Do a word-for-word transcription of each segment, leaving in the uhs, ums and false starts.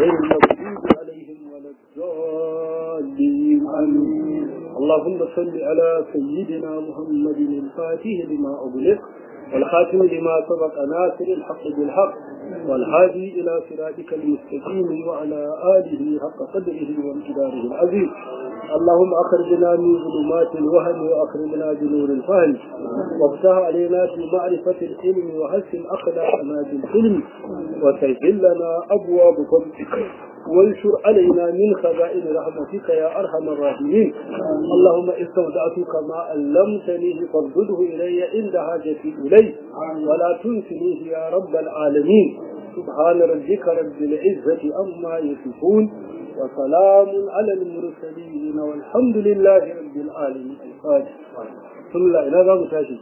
غير المغضوب عليهم ولا الضالين آمين. اللهم صل على سيدنا محمد الفاتح لما أغلق والخاتم لما سبق ناصر الحق بالحق والهادي إلى صراطك المستقيم وعلى آله حق قدره وامتداره العظيم. اللهم أخرجنا من ظلمات الوهم وأكرمنا بنور الفهم وافتح علينا بمعرفة العلم وحسن أخلاقنا بالحلم وسهل لنا أبواب فضلك وانشر علينا من خزائن رحمتك يا أرحم الراحمين. اللهم استودعتك ما علمتني فارده إلي عند حاجتي إليه ولا تنسنيه يا رب العالمين. سبحان ربك رب العزة عما يصفون وسلام على المرسلين والحمد لله رب العالمين. الفاتحة. بسم الله. إلى ذا متاشي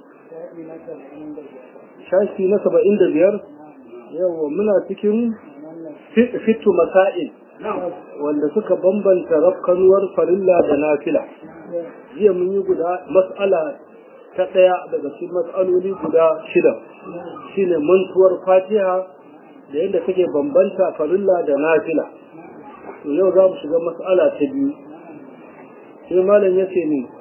شاشي نسبة عند بير يوم منا تكن fitu masa'il wanda suka bambanta rafkanuwar farilla da nafila. Jiya mun yi guda mas'ala ta ɗaya daga cikin mas'aloli guda shida shine mantuwar fatiha da yadda take bambanta farilla da nafila. To yau za mu shiga mas'ala ta biyu. Sai malam ya ce ni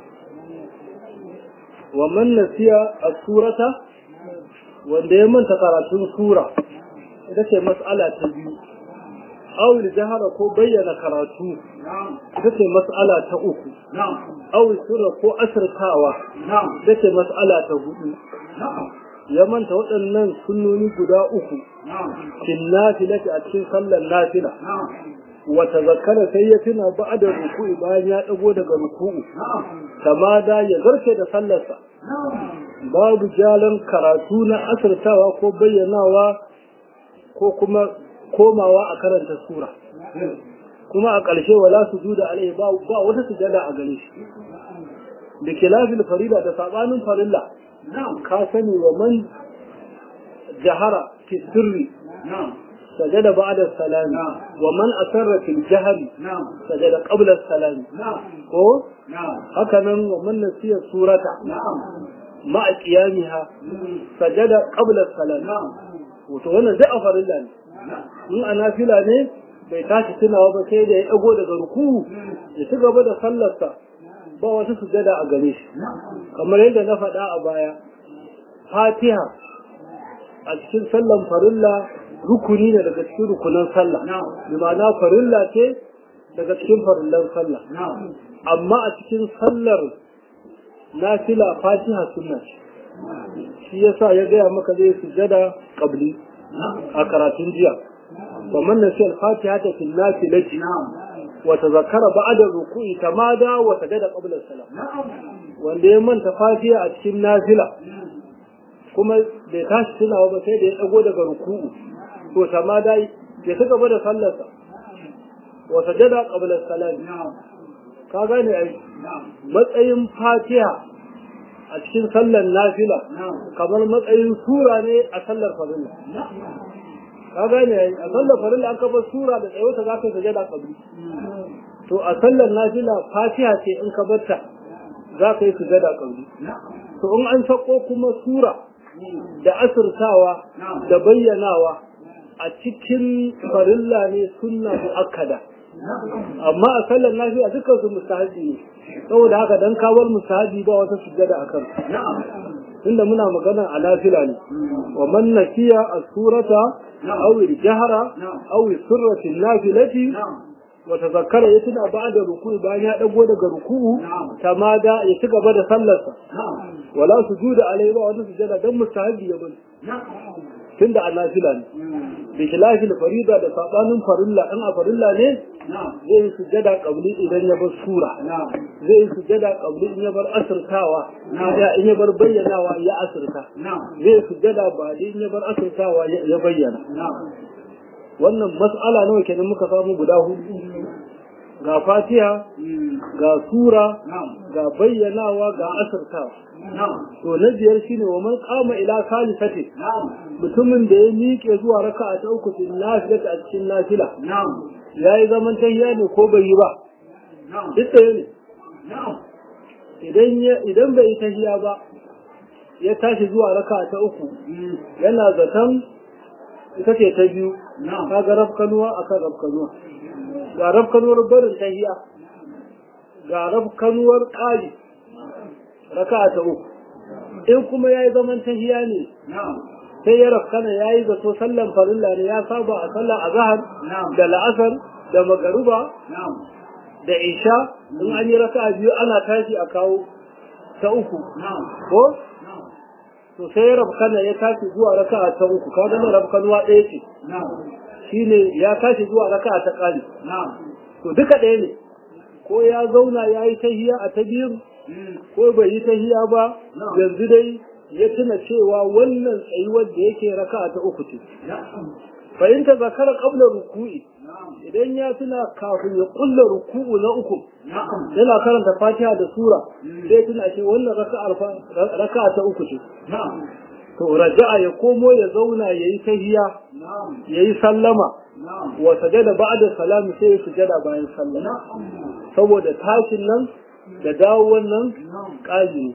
wa man nasiya as-surata wanda ya manta karatun sura ita ce mas'ala ta biyu. Awul jahara ko bayyana karatu ita ce mas'ala ta uku. Awul sirra ko asirtawa ita ce mas'ala ta hudu. Ya manta waɗannan sunnoni guda uku fil nafilati a cikin sallar nafila wa tazakkara sai ya tuna ba'da ruku'i bayan ya dago daga ruku'u kama da ya zarce da sallarsa babu jalan karatu na asirtawa ko bayyanawa ko kuma komawa a karanta sura kuma a ƙarshe wala sujuda alai ba ba wata sujada a gare shi da kilafil farida da sabanin farilla ka sani wa man jahara fi sirri sajada ba'da salami wa man asarra fil jahri sajada qabla salami ko haka nan wa man nasiya surata ma'a qiyamiha sajada qabla salami wato wannan da a farilla ne. In a nafila ne bai tashi tunawa ba sai da ya dago daga ruku ya ci gaba da sallarsa ba wata sujada a gare shi kamar yadda na faɗa a baya. Fatiha a cikin sallan farilla rukuni ne daga cikin rukunan sallah bi ma'ana farilla ce daga cikin farillan sallah amma a cikin sallar nafila Fatiha sunna ce. Shi yasa ya gaya maka zai sujada qabli a karatun jiya wa man nasi al-fatiha ta fil nafilati wa tazakkara ba'da ruku'i tamada wa sajada qabla salam. Wanda ya manta fatiha a cikin nafila kuma bai tashi tunawa ba sai da ya dago daga ruku'u to tamada ya ta gaba da sallarsa wa sajada qabla salam. Ka gane ai matsayin fatiha a cikin sallar nafila kamar matsayin sura ne a sallar farilla. Ka gane a sallar farilla an kafa sura da tsayo ta zaka sajada qabli. To a sallar nafila fatiha ce in ka barta zaka yi sujada qabli. To in an sako kuma sura da asirtawa da bayyanawa a cikin farilla ne sunna muakkada. Amma a sallar lafiya dukkan su mustahabi ne saboda haka dan kawar mustahabi ba wata sujjada akan tunda muna magana a nafila ne. Wa man nasiya as-surata aw al-jahra aw sirrati an-nafilati wa tazakkara yatina ba'da ruku'i bayan ya dago daga ruku'u tamada ya ci gaba da sallarsa wala sujuda alai ba wata sujjada dan mustahabi ya bane tunda a nafila ne. bi khilafil farida da sabanin farilla in a farilla ne zai yi sujjada qabli idan ya bar sura zai yi sujjada qabli in ya bar asirtawa in ya bar bayyanawa ya asirta zai yi sujjada ba in ya bar asirtawa ya bayyana. Wannan mas'ala nawa kenan muka samu guda hudu ga fatiha ga sura ga bayyanawa ga asirtawa. To na biyar shine wa man qama ila salisati mutumin da ya miƙe zuwa raka'a ta uku cikin nafila a cikin nafila yayi zaman tahiyya ne ko bai yi ba duk da ne idan idan bai tahiyya ba ya tashi zuwa raka'a ta uku yana zaton ita ce ta biyu kaga rafkanuwa akan rafkanuwa ga rafkanuwar barin tahiya ga rafkanuwar ƙari raka'a ta uku in kuma yayi zaman tahiya ne sai ya rafkana yayi zato sallan farilla ne ya saba a sallar azhar da la'asar da magruba da isha in an yi raka'a biyu ana tashi a kawo ta uku ko to sai ya rafkana ya tashi zuwa raka'a ta uku kaga na rafkanuwa ɗaya ce shine ya tashi zuwa raka'a ta ƙari to duka ɗaya ne ko ya zauna ya yi tahiya a ta biyu ko bai yi tahiya ba yanzu dai ya tuna cewa wannan tsayuwar da yake raka'a ta uku ce fahimta zakara qabla ruku'i idan ya tuna kafin ya kulla ruku'u na uku yana karanta fatiha da sura sai tuna ce wannan raka'ar raka'a ta uku ce to raja'a ya komo ya zauna yayi tahiya yayi sallama wa sajada ba'da salami sai ya sujada bayan sallama saboda tashin nan da dawo wannan kaji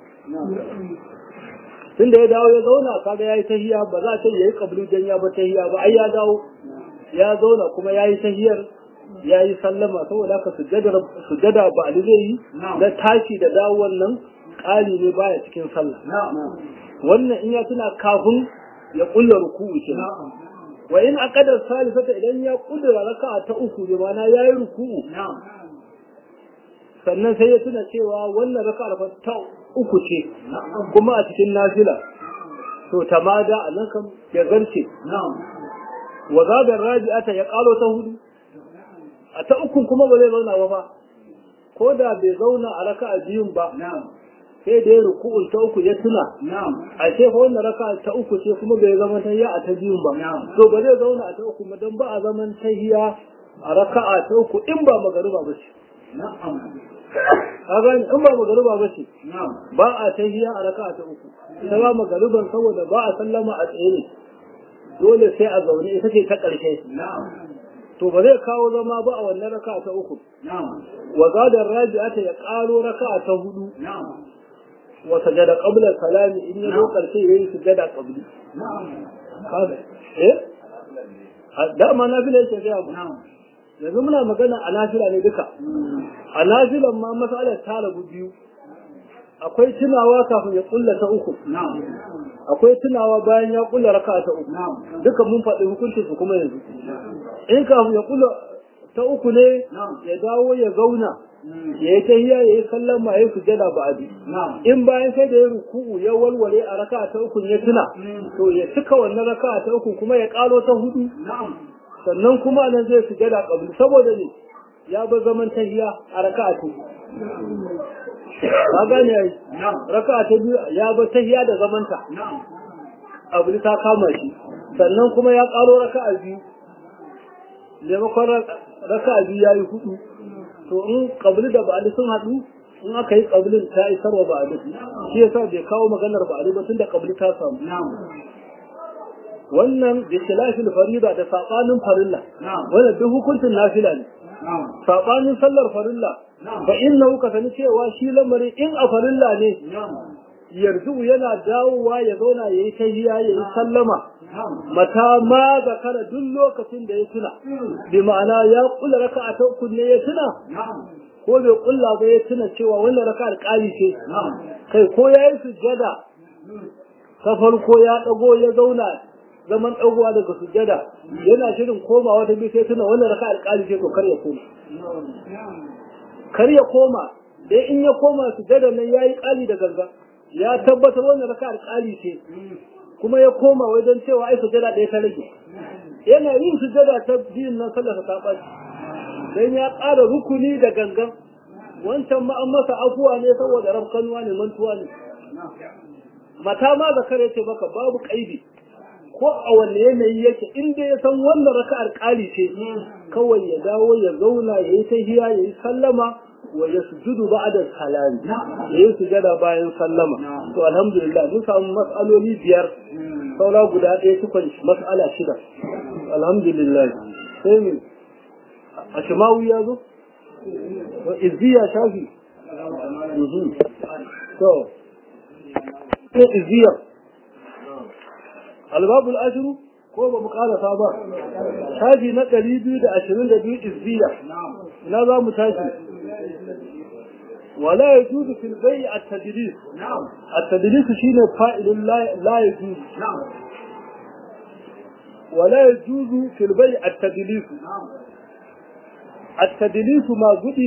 tunda ya dawo ya zauna kaga yayi tahiya ba za ta yayi kablu dan ya ba tahiya ba ai ya dawo ya zauna kuma yayi tahiyar yayi sallama saboda haka sujada sujada ba ali zai yi da tashi da dawo wannan kaji ne baya cikin sallah wannan in ya tuna kafin ya kulla ruku'u kenan wa in aqada salisata idan ya kulla raka'a ta uku ne mana yayi ruku'u sannan sai ya tuna cewa wannan raka'ar fa ta uku ce kuma a cikin nafila to tamada anan kam ya garce wa zadar rabi'ata ya qalo ta hudu a ta uku kuma ba zai zauna ba fa ko da bai zauna a raka'a biyun ba sai da ruku'ul ta uku ya tuna a ce fa wannan raka'a ta uku ce kuma bai zama tahiyya a ta biyun ba to ba zai zauna a ta uku ba dan ba a zaman tahiyya a raka'a ta uku in ba magariba ba ce kaga in ba magariba ba ce ba a tahiyya a raka'a ta uku sai ba magariban saboda ba a sallama a tsaye ne dole sai a zaune ita ce ta ƙarshe to ba zai kawo zama ba a wannan raka'a ta uku wa zadar rabi'ata ya ƙaro raka'a ta hudu wa sajada qabla salami in ya zo ƙarshe yayi sujada qabli kaga eh da ma nafila yake ga mu yanzu muna magana a nafila ne duka a nafilan ma masalar ta rabu biyu akwai tunawa kafin ya kulla ta uku akwai tunawa bayan ya kulla raka'a ta uku duka mun faɗi hukuncin su kuma yanzu in kafin ya kulla ta uku ne ya dawo ya zauna ya yi tahiyya ya yi sallama ya yi sujada ba abi in bayan sai da ya ruku'u ya walwale a raka'a ta uku ya tuna to ya cika wannan raka'a ta uku kuma ya karo ta hudu sannan kuma nan zai sujada qabli saboda ne ya ba zaman tahiyya a raka'a ta ka gane ai raka'a ta biyu ya ba tahiyya da zamanta qabli ta kama shi sannan kuma ya karo raka'a biyu maimakon raka'a biyu yayi hudu to in qabli da ba'di sun hadu in aka yi qablin ta isarwa ba'di shi yasa bai kawo maganar ba'di ba tunda qabli ta samu wannan bi khilafil farida da sabanin farilla wannan duk hukuncin nafila ne sabanin sallar farilla fa innahu ka sani cewa shi lamarin in a farilla ne yarzu yana dawowa ya zauna yayi tahiyya yayi sallama mata ma zakara duk lokacin da ya tuna bi ma'ana ya kula raka'a ta uku ne ya tuna ko bai kulla ba ya tuna cewa wannan raka'ar kali ce kai ko yayi sujjada ta farko ya dago ya zauna zaman dagowa daga sujjada yana shirin komawa ta bi sai tuna wannan raka'ar kali ce to kar ya koma kar ya koma dai in ya koma sujjada nan yayi kali da garga ya tabbatar wannan raka'ar kali ce kuma ya koma wajen cewa ai sujada ɗaya ta rage yana yin sujada ta biyun nan sallar ta ɓaci dan ya ƙara rukuni da gangan wancan ma an masa afuwa ne saboda rafkanuwa ne mantuwa ne mata ma zakar yace maka babu kaidi ko a wanne yanayi yake in dai ya san wannan raka'ar ƙali ce kawai ya dawo ya zauna yayi tahiyya yayi sallama wa yasjudu ba'da salami yayi sujada bayan sallama to alhamdulillah mun samu mas'aloli biyar saura guda ɗaya tukun mas'ala shida alhamdulillah sai mu a shimawi ya zo izziya shafi to izziya albabul ashru ko ba mu karasa ba shafi na ɗari biyu da ashirin da biyu izziya ina za mu tashi wala yajuzu fil bay'i at-tadlis at-tadlis shine fa'ilun la yajuzu wala yajuzu fil bay'i at-tadlis at-tadlis ma gudi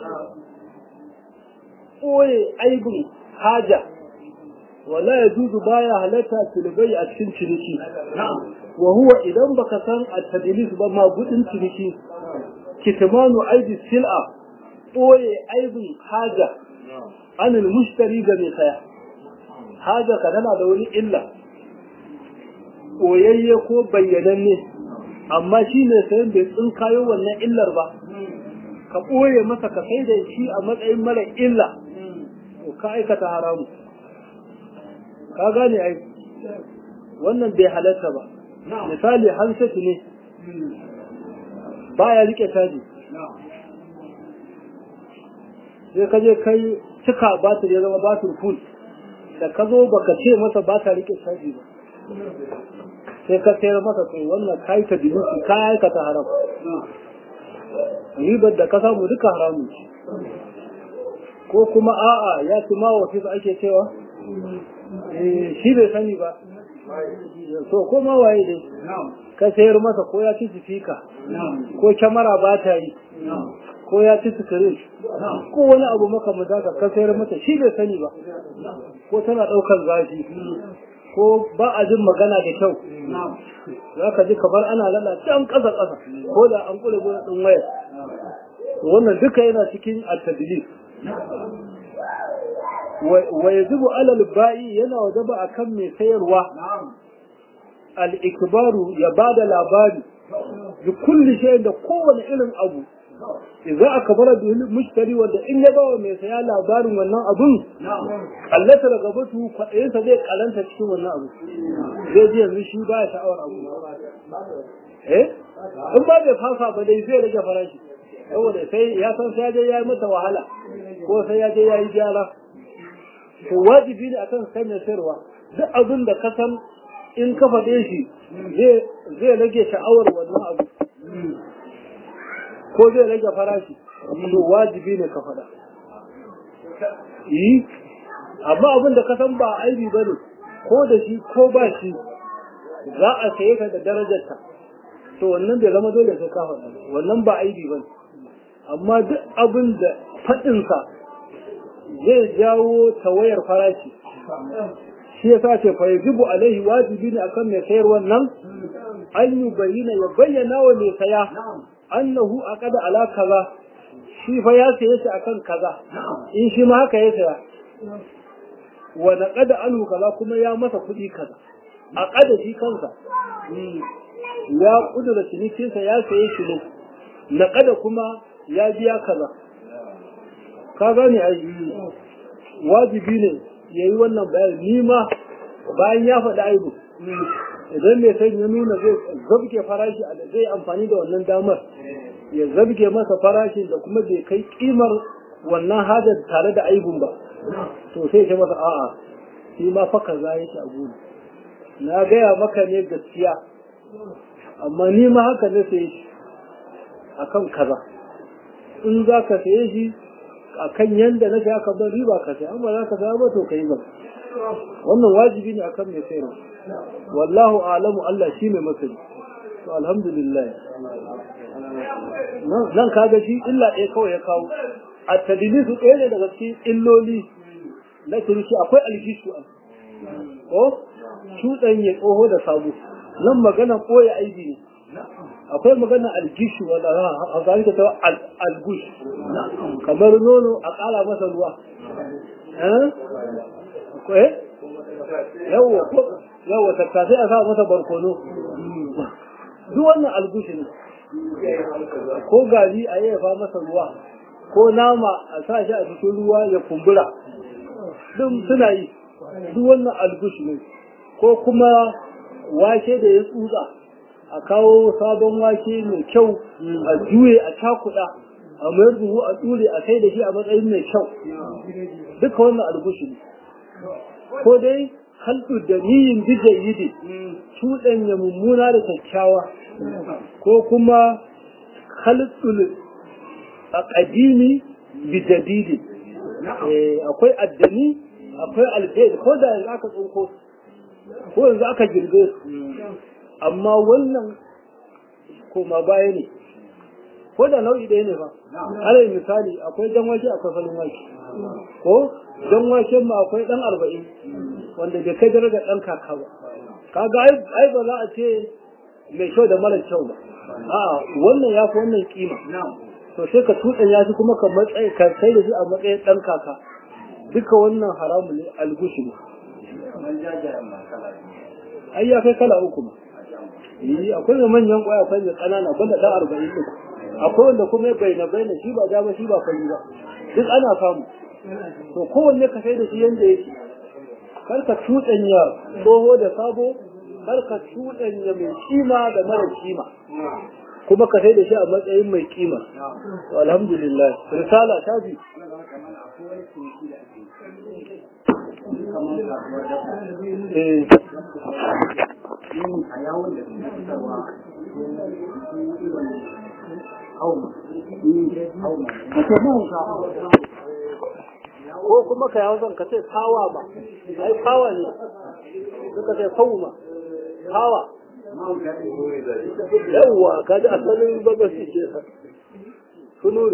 oye aibin haja wala yajuzu baya halatta fil bay'i a cikin ciniki wa huwa idan baka san at-tadlis ba ma gudin ciniki kitmanu aibi sil'a boye aibin haja anil mushtari ga mai saya haja ka tana da wani illa boyayye ko bayyananne amma shi ne sayan bai tsinkayo wannan illar ba ka boye masa ka kai da shi a matsayin mara illa to ka aikata haramu ka gane ai wannan bai halatta ba misali hansatu ne baya rike caji sai ka je kai cika batir ya zama batir full da ka zo baka ce masa ba ta rike caji ba sai ka sayar masa kai wannan kai ta dinki ka aikata haram ribar da ka samu duka haramun ko kuma a'a ya ci ma wasu ake cewa shi bai sani ba so ko ma waye dai ka sayar masa ko ya ci sifika ko kyamara ba ta yi ko ya ci sikirin ko wani abu maka mu zaka ka sayar masa shi bai sani ba ko tana daukar zafi ko ba a jin magana da kyau zaka ji kamar ana lalla can kasa kasa ko da an kule gona din waya wannan duka yana cikin at-tadlis wa yajibu ala al-ba'i yana wajaba akan mai sayarwa al-ikbaru ya bada labari da kulli shay da kowane irin abu idza akbara bi mushtari wanda in ya bawa mai saya labarin wannan abun Allah ta gabatu kwaɗayensa zai kalanta cikin wannan abu zai ji yanzu shi ba ya sha'awar abu eh in ba bai fasa ba dai zai rage farashi saboda sai ya san sai ya je ya yi mata wahala ko sai ya je ya yi gyara to wajibi ne akan kai mai sayarwa duk abin da ka san in ka faɗe shi zai rage sha'awar wannan abu ko zai rage farashi to wajibi ne ka faɗa yi amma abin da ka san ba aibi ba ne ko da shi ko ba shi za a saye ka da darajarta to wannan bai zama dole sai ka faɗa wannan ba aibi ba ne amma duk abin da faɗinsa zai jawo tawayar farashi shi ya sa ce fa yajibu alaihi wajibi ne akan mai sayar wannan an yi bayyana ya bayyana wa mai saya annahu aqada ala kaza shi fa ya saye shi akan kaza in shi ma haka ya saya wa naqada anhu kaza kuma ya masa kuɗi kaza aqada shi kansa ya kudura cinikinsa ya saye shi ne naqada kuma ya biya kaza ka gane ai wajibi ne yayi wannan bayani ni ma bayan ya faɗi aibu idan mai sai ya nuna zai zabge farashi a zai amfani da wannan damar ya zabge masa farashin da kuma bai kai kimar wannan hajar tare da aibun ba to sai ce masa a'a shi ma fa kaza yake a gudu na gaya maka ne gaskiya amma ni ma haka ne sai shi akan kaza in za ka saye shi akan yanda na ga ka bar riba ka sai amma za ka saya ba to kai ba wannan wajibi ne akan mai sayarwa wallahu a'lamu Allah shi mai masani to alhamdulillah nan kaga shi illa ɗaya kawai ya kawo at-tadlis ɗaya ne daga cikin illoli na shirki akwai algishu ko shudan ya tsoho da sabo nan magana koyi aibi ne akwai magana algishu wanda a zai ta algush kamar nono a ƙara masa ruwa eh yawa yawa tattasai a sa masa barkono duk wannan algushi ne ko gari a yayyafa masa ruwa ko nama a sa shi a cikin ruwa ya kumbura duk suna yi duk wannan algushi ne ko kuma wake da ya tsutsa a kawo sabon wake mai kyau a juye a cakuɗa a mayar buhu a tsure a kai da shi a matsayin mai kyau duka wannan algushi ne ko dai haldu da niyin bijayidi cuɗanya mummuna da kyakkyawa ko kuma haldu a ƙadimi bijadidi akwai addani akwai alfahari ko da yanzu aka tsinko ko yanzu aka girbe amma wannan koma baya ne ko da nau'i ɗaya ne ba alal misali akwai dan wake akwai falin wake ko dan wake ma akwai dan arba'in wanda bai kai daraja dan kaka ba kaga ai ba za a ce mai kyau da mara kyau ba a'a wannan ya fi wannan kima to sai ka tutsa ya fi kuma ka matsayi ka kai da shi a matsayin dan kaka duka wannan haramun ne algushi ne ai ya kai kala uku ma yi akwai da manyan kwaya akwai da kanana banda dan arba'in ne akwai wanda kuma ya bayyana bayyana shi ba dama shi ba fari ba duk ana samu to kowanne ka sai da shi yanda yake kar ka tutsanya tsoho da sabo kar ka tutsanya mai kima da mara kima kuma ka sai da shi a matsayin mai kima alhamdulillah risala ta bi eh ko kuma ka yawon zan ka ce fawa ba ai fawa ne suka ce fauma fawa yawwa ka ji asalin babasi ce sa sunuri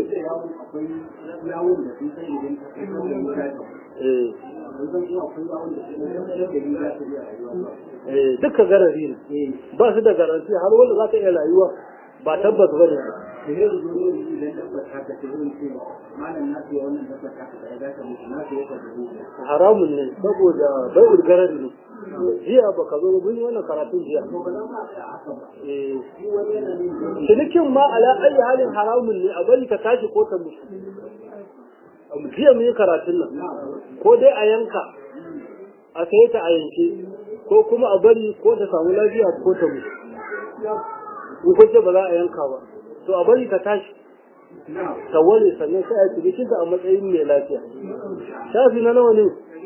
eh duka garari ne ba su da garanti har wanda za ka iya rayuwa ba tabbas ba ne haramun ne saboda bai ulgarar ne jiya ba ka zo mun wannan karatun jiya cinikin ma ala ayi halin haramun ne a bari ka tashi ko ta musu jiya mun yi karatun nan ko dai a yanka a sai ta a yanke ko kuma a bari ko ta samu lafiya ko ta musu in kwace ba za a yanka ba to a bari ka tashi ta wale sannan sai a cikin ta a matsayin mai lafiya shafi na nawa ne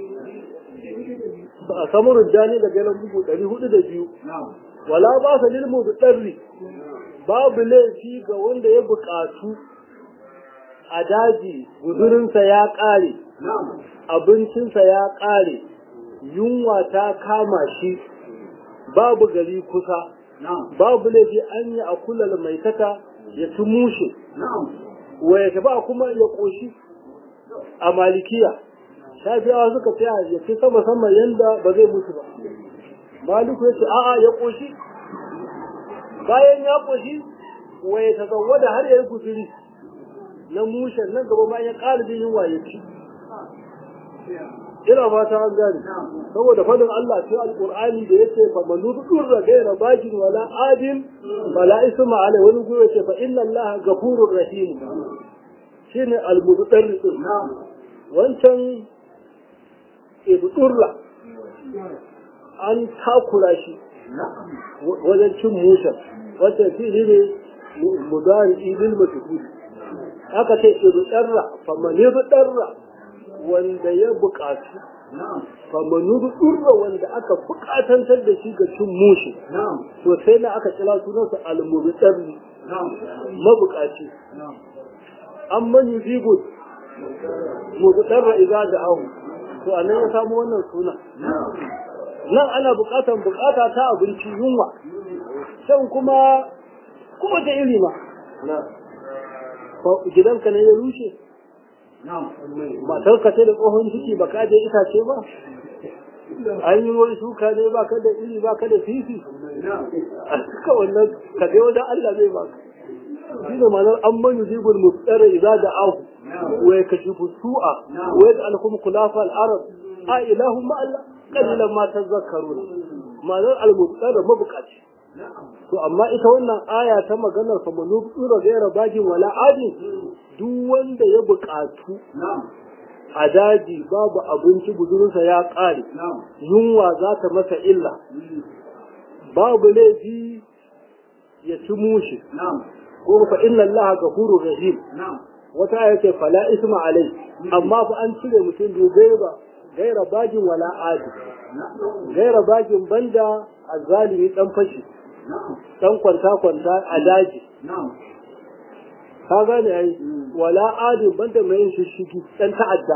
a samun rudani da galan bugu ɗari hudu da biyu wala ba sa lilmu da ɗarri babu laifi ga wanda ya buƙatu a daji guzurinsa ya ƙare abincinsa ya ƙare yunwa ta kama shi babu gari kusa babu laifi an yi a kulal mai taka ya ci mushe wa ya ba kuma ya ƙoshi a malikiya shafiyawa suka ce ya ce sama sama yanda ba zai mutu ba maliku ya ce a'a ya ƙoshi bayan ya ƙoshi wa ya tazawwada har ya yi guzuri na mushen nan gaba ma ya ƙara jin yunwa ya ci ina fata an gane saboda fadin Allah sai alqur'ani da yace fa man yudurra ghayra bajin wala adin fala isma ala wani gure yace fa inna Allah ghafurur rahim shine al-mudarris wancan ibdurra an takura shi wajen cin mushen wacce shi ne mudari bil matqul aka ce ibdurra fa man yudurra wanda ya buƙatu famanu durra wanda aka buƙatantar da shi ga cin mushi to sai na aka kira sunansa al-mubtarri mabuƙaci amma yuzibu mubtarra idza da'ahu to anan ya samu wannan suna nan ana buƙatan buƙata ta abinci yunwa sai kuma kuma da iri ma gidanka ne ya rushe matar ka ce da tsohon ciki ba ka je itace ba an yi wani shuka ne ba ka da iri ba ka da fifi a suka wannan ka je wajen Allah zai ba shi ne manar an manu jibul mutsara idza da ahu wa ya kashi fusu'a wa ya alkum kulafa al-arab a ilahu ma Allah qalilan ma tazakkarun manar al-mutsara mabukaci to amma ita wannan aya ta maganar fa manu tsura gaira bagin wala adin duk wanda ya buƙatu a daji babu abinci guzurinsa ya ƙare yunwa za ta masa illa babu laifi ya ci mushi ko fa inna Allah ghafurur rahim wata aya ce fala isma alai amma fa an cire mutum dubai ba gaira bagin wala adi gaira bagin banda azzalimi dan fashi dan kwanta kwanta a daji ka gane ai wala adi banda mai yin shishigi dan ta'adda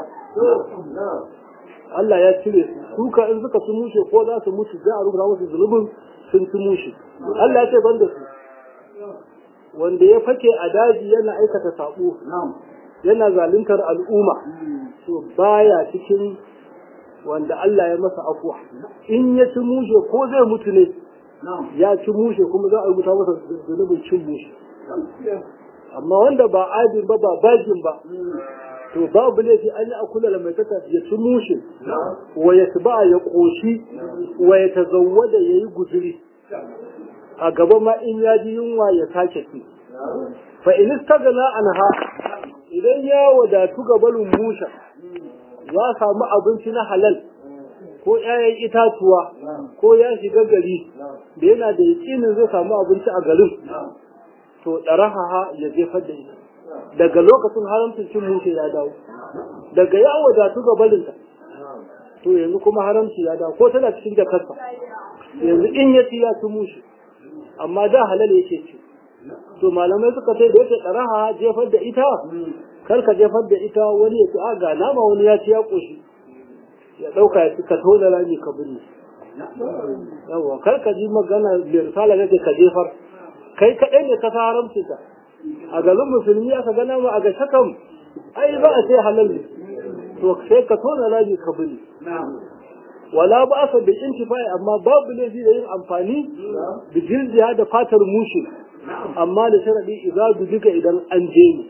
Allah ya cire su suka in suka su mushe ko za su mutu za a rubuta musu zulubin sun ci mushe Allah ya ce banda su wanda ya fake a daji yana aikata sabo yana zaluntar al'umma to baya cikin wanda Allah ya masa afuwa in ya ci mushe ko zai mutu ne ya ci mushe kuma za a rubuta masa zulubin cin mushe amma wanda ba adin ba ba bagin ba to babu laifi an yi akula da mai kasa ya ci mushe wa ya tuba ya koshi wa ya tazawwada ya yi guzuri a gaba ma in ya ji yunwa ya sake ci fa in istagna anha idan ya wadatu gabalin musha ya samu abinci na halal ko ƴaƴan itatuwa ko ya shiga gari da yana da yakinin zai samu abinci a garin to daraha ya jefar da ita daga lokacin haramcin cin mushe ya dawo daga ya wadatu gabalinta to yanzu kuma haramci ya dawo ko tana cikin jakarta yanzu in ya ci ya ci mushe amma da halal yake ci to malamai suka ce da yake daraha jefar da ita kar ka jefar da ita wani ya ci a ga nama wani ya ci ya koshi ya dauka ya ci ka tona rami ka binne yawa kar ka ji magana da risala ne ka jefar kai kadai ne ka haramci ta a garin musulmi aka ga nama a ga shakam ai ba a sai halal ne to sai ka tona rami ka binne wala ba sa da intifai amma babu laifi da yin amfani da jirjiya da fatar mushi amma da sharadi idza duka idan an je ni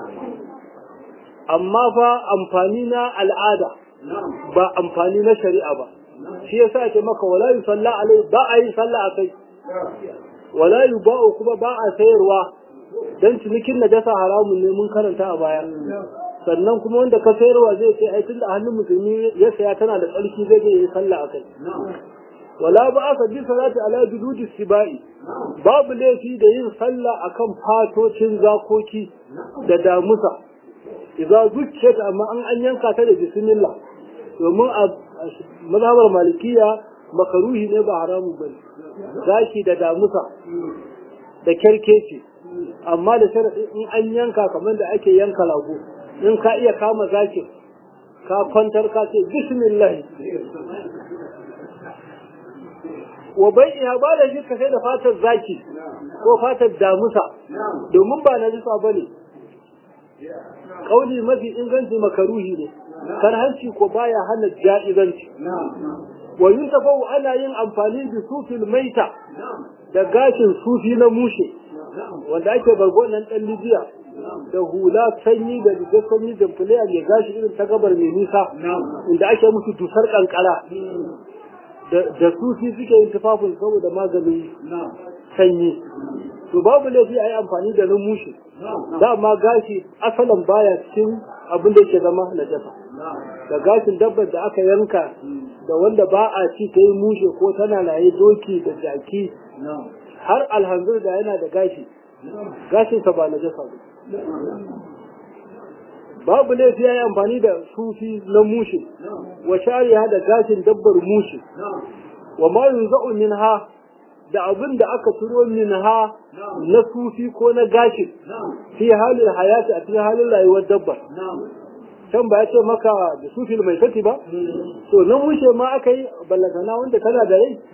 amma fa amfani na al'ada ba amfani na shari'a ba shi yasa ake maka wala yusalla alai ba a yi sallah akai wala yuba'u kuma ba a sayarwa dan cinikin najasa haramun ne mun karanta a baya sannan kuma wanda ka sayarwa zai ce ai tunda hannun musulmi ya saya tana da tsarki zai je yi sallah akai wala ba aka bi salati ala jududi sibai babu laifi da yin sallah akan fatocin zakoki da damusa idza zukkiyat amma an an yanka ta da bismillah domin a mazhabar malikiya makaruhi ne ba haramu bane zaki da damusa da kerkeci amma da sharadi in an yanka kamar da ake yanka lago in ka iya kama zaki ka kwantar ka ce bismillah wa bai'iha ba da shirka sai da fatar zaki ko fatar damusa domin ba na jisa bane kauli mafi inganci makaruhi ne kar hanci ko baya hana jaizanci wa yuntafu ana yin amfani da sufil maita da gashin sufi na mushe wanda ake bargo nan dan libiya da hula sanyi da rigar sanyi da fulaya ne gashi irin ta gabar mai nisa inda ake musu dusar kankara da sufi suke yin tufafin saboda maganin sanyi to babu laifi a yi amfani da nan mushe dama gashi asalin baya cikin abin da yake zama na jasa da gashin dabbar da aka yanka da wanda ba a ci ta yi mushe ko tana laye doki da jaki har alhanzir da yana da gashi gashinsa ba na jasa ba babu laifi ya yi amfani da sufi na mushe wa shari'a da gashin dabbar mushe wa ma yunza'u minha da abin da aka turo minha na sufi ko na gashin fi halin hayati a cikin halin rayuwar dabbar can ba ya ce maka da sufi mai sati ba to na mushe ma aka yi ballagana wanda tana da rai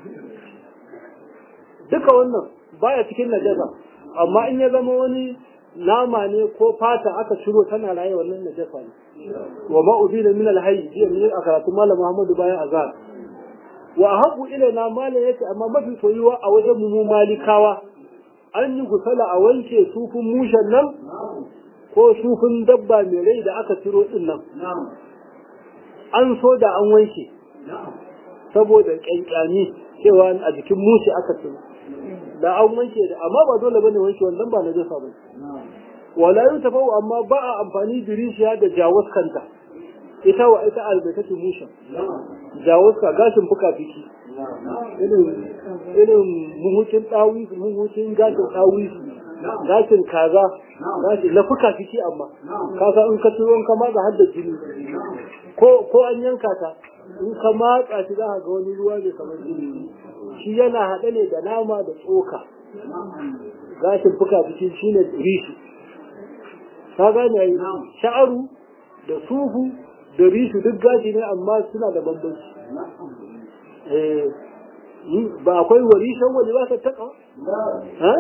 duka wannan baya cikin najasa amma in ya zama wani nama ne ko fata aka ciro tana raye wannan najasa ne wa ma ubina min alhayy jiya ne a karatu malam Muhammadu bayan azan wa habu ilaina malam yake amma mafi soyuwa a wajen mu malikawa an yi gusala a wanke sufin mushen nan ko sufin dabba mai rai da aka ciro din nan an so da an wanke saboda kyankyani cewa a jikin mushe aka ciro da an wanke da amma ba dole bane wanke wannan ba na jasa ba wala yutafu amma ba a amfani da rishiya da jawaskanta ita wa ita albaitatu musha jawaska gashin fuka fiki irin irin muhucin dawi muhucin gashin dawi gashin kaza gashin na fuka fiki amma kasa in ka tuwon ka matsa har da jini ko ko an yanka ta in ka matsa shi za ka ga wani ruwa ne kamar jini shi yana haɗe ne da nama da tsoka gashin fuka fiki shine rishi ka gane yayi sha'aru da sufu da rishi duk gashi ne amma suna da bambanci eh ba akwai warishan wani ba ka taka ha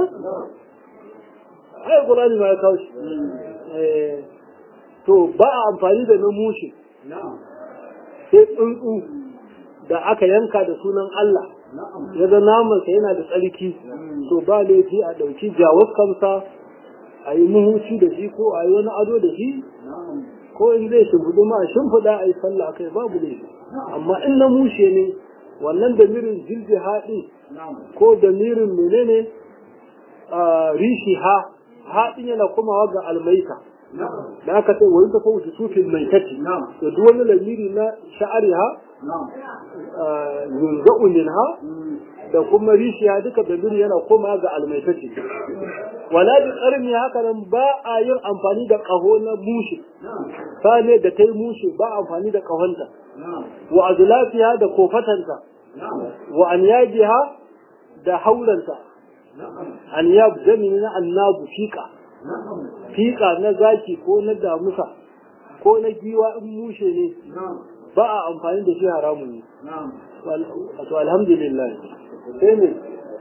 ai Qur'ani ma ya kawo shi eh to ba a amfani da na mushe sai tsuntsu da aka yanka da sunan Allah ya ga naman sa yana da tsarki to ba laifi a dauki jawas kamsa a yi muhuci da shi ko a yi wani ado da shi ko in zai shimfiɗu ma shimfiɗa a yi sallah kai babu laifi amma in na mushe ne wannan damirin jildi haɗi ko damirin menene rishi ha haɗin yana komawa ga almaita da aka ce wani ta fawuce sufin maitati da duk wani lamiri na sha'ari ha yunza'unin ha da kuma rishi ha duka damiri yana komawa ga almaitati wala bi ƙarni haka nan ba a yin amfani da ƙaho na mushe sane da ta yi mushe ba amfani da ƙahonta wa azlafiha da kofatanta wa anyajiha da haulanta anyab jami'i na annabu fika fika na zaki ko na damusa ko na giwa in mushe ne ba a amfani da shi haramun ne wato alhamdulillah sai ne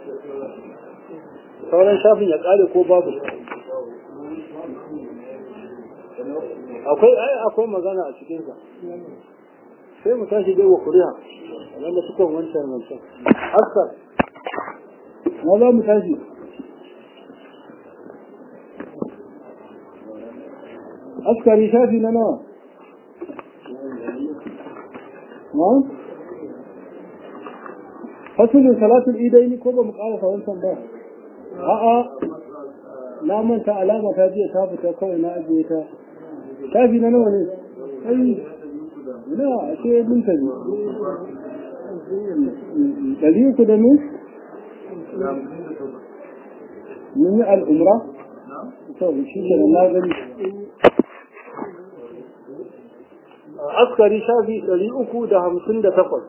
sauran shafin ya kare ko babu akwai ai akwai magana a cikinsa sai mu tashi dai wa kuriya wanda suka wancan wancan askar na za mu tashi askari shafi na nawa na fasulun salatul idaini ko ba mu ƙara wancan ba a'a na manta alama ta jiya ta fita kawai na ajiye ta shafi na nawa ne ai ina ake mun tabi dari uku da mu mun yi al'umra to shi ke na gani askari shafi dari uku da hamsin da takwas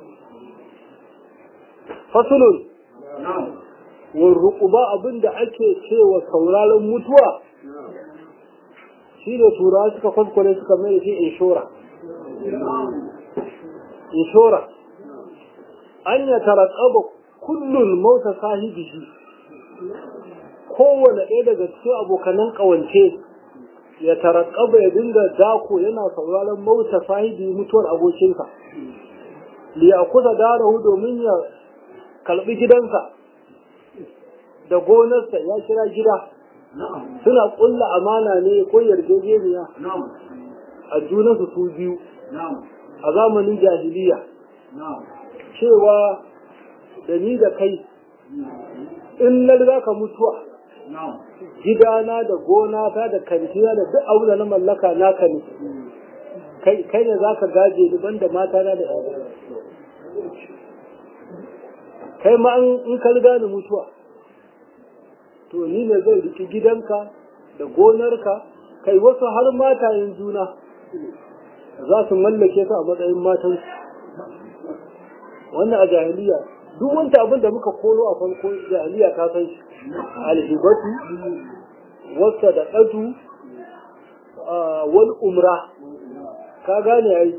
fasulun warruƙuba abinda ake cewa sauraron mutuwa shi da turawa suka kwaskwale suka mai da shi inshora inshora an ya taraƙaba kullum mota sahibi shi kowane ɗaya daga cikin abokanan ƙawance ya taraƙaba ya dinga dako yana sauraron mota sahibi mutuwar abokinsa liya kusa darahu domin ya kalbi gidansa da gonarsa ya kira gida suna ƙulla amana ne ko yarjejeniya a junansu su biyu a zamanin jahiliya cewa da ni da kai in na riga ka mutuwa gidana da gonata da kantina da duk abu da na mallaka naka ne kai ne za ka gaje ni banda mata na da yaya kai ma in ka riga ni mutuwa to ni ne zai riki gidanka da gonarka kai wasu har matayen juna za su mallake ka a matsayin matansu wannan a jahiliya duk wanda abin da muka koro a farko jahiliya ka san shi alhibatu wasa da ɗatu wal umra ka gane ai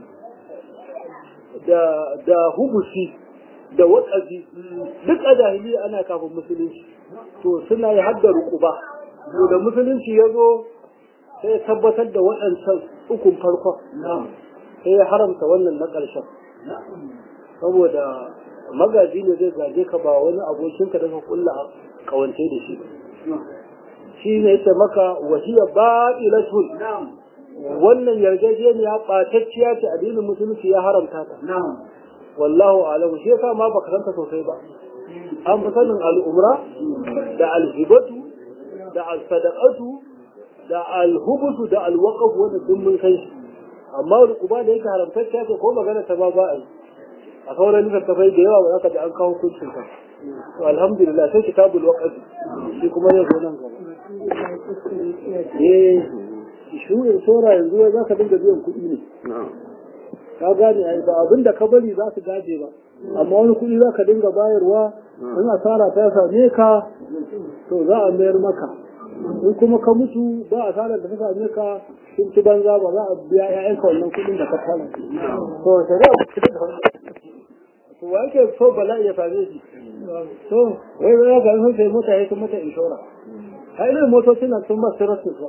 da da hubusi da wakazi duk a jahiliya ana kafin musulunci to suna yi hadda rukuba to da musulunci ya zo sai ya tabbatar da waɗancan ukun farkon sai ya haramta wannan na ƙarshen saboda magaji ne zai gaje ka ba wani abokinka da ka kulla kawance da shi shi ne yake maka wahiya ba'ilatun wannan yarjejeniya ɓatacciya ce addinin musulunci ya haramta ta wallahu alamu shi yasa ma baka santa sosai ba an fi sanin al'umra da alhibatu da alsadaqatu da alhubutu da alwaqaf wanda duk mun kai shi amma rukuba da yake haramtacciya ce ko magana ta ba ba a yi a sauran littattafai da yawa ba za ka ji an kawo hukuncin ka alhamdulillah sai kitabul waqti shi kuma zai zo nan gaba eh shi sora yanzu za ka dinga biyan kuɗi ne ka gane ai ba abinda ka bari za su gaje ba amma wani kuɗi za ka dinga bayarwa in asara ta same ka to za a mayar maka in kuma ka mutu ba asarar da ta same ka sun ci banza ba za a biya ƴaƴanka wannan kuɗin da ka tara to shari'a ku da to wa yake so bala'i ya same shi to wai wai ga sun sai mota ya mota inshora ai ne motocin nan sun ba su rasu ba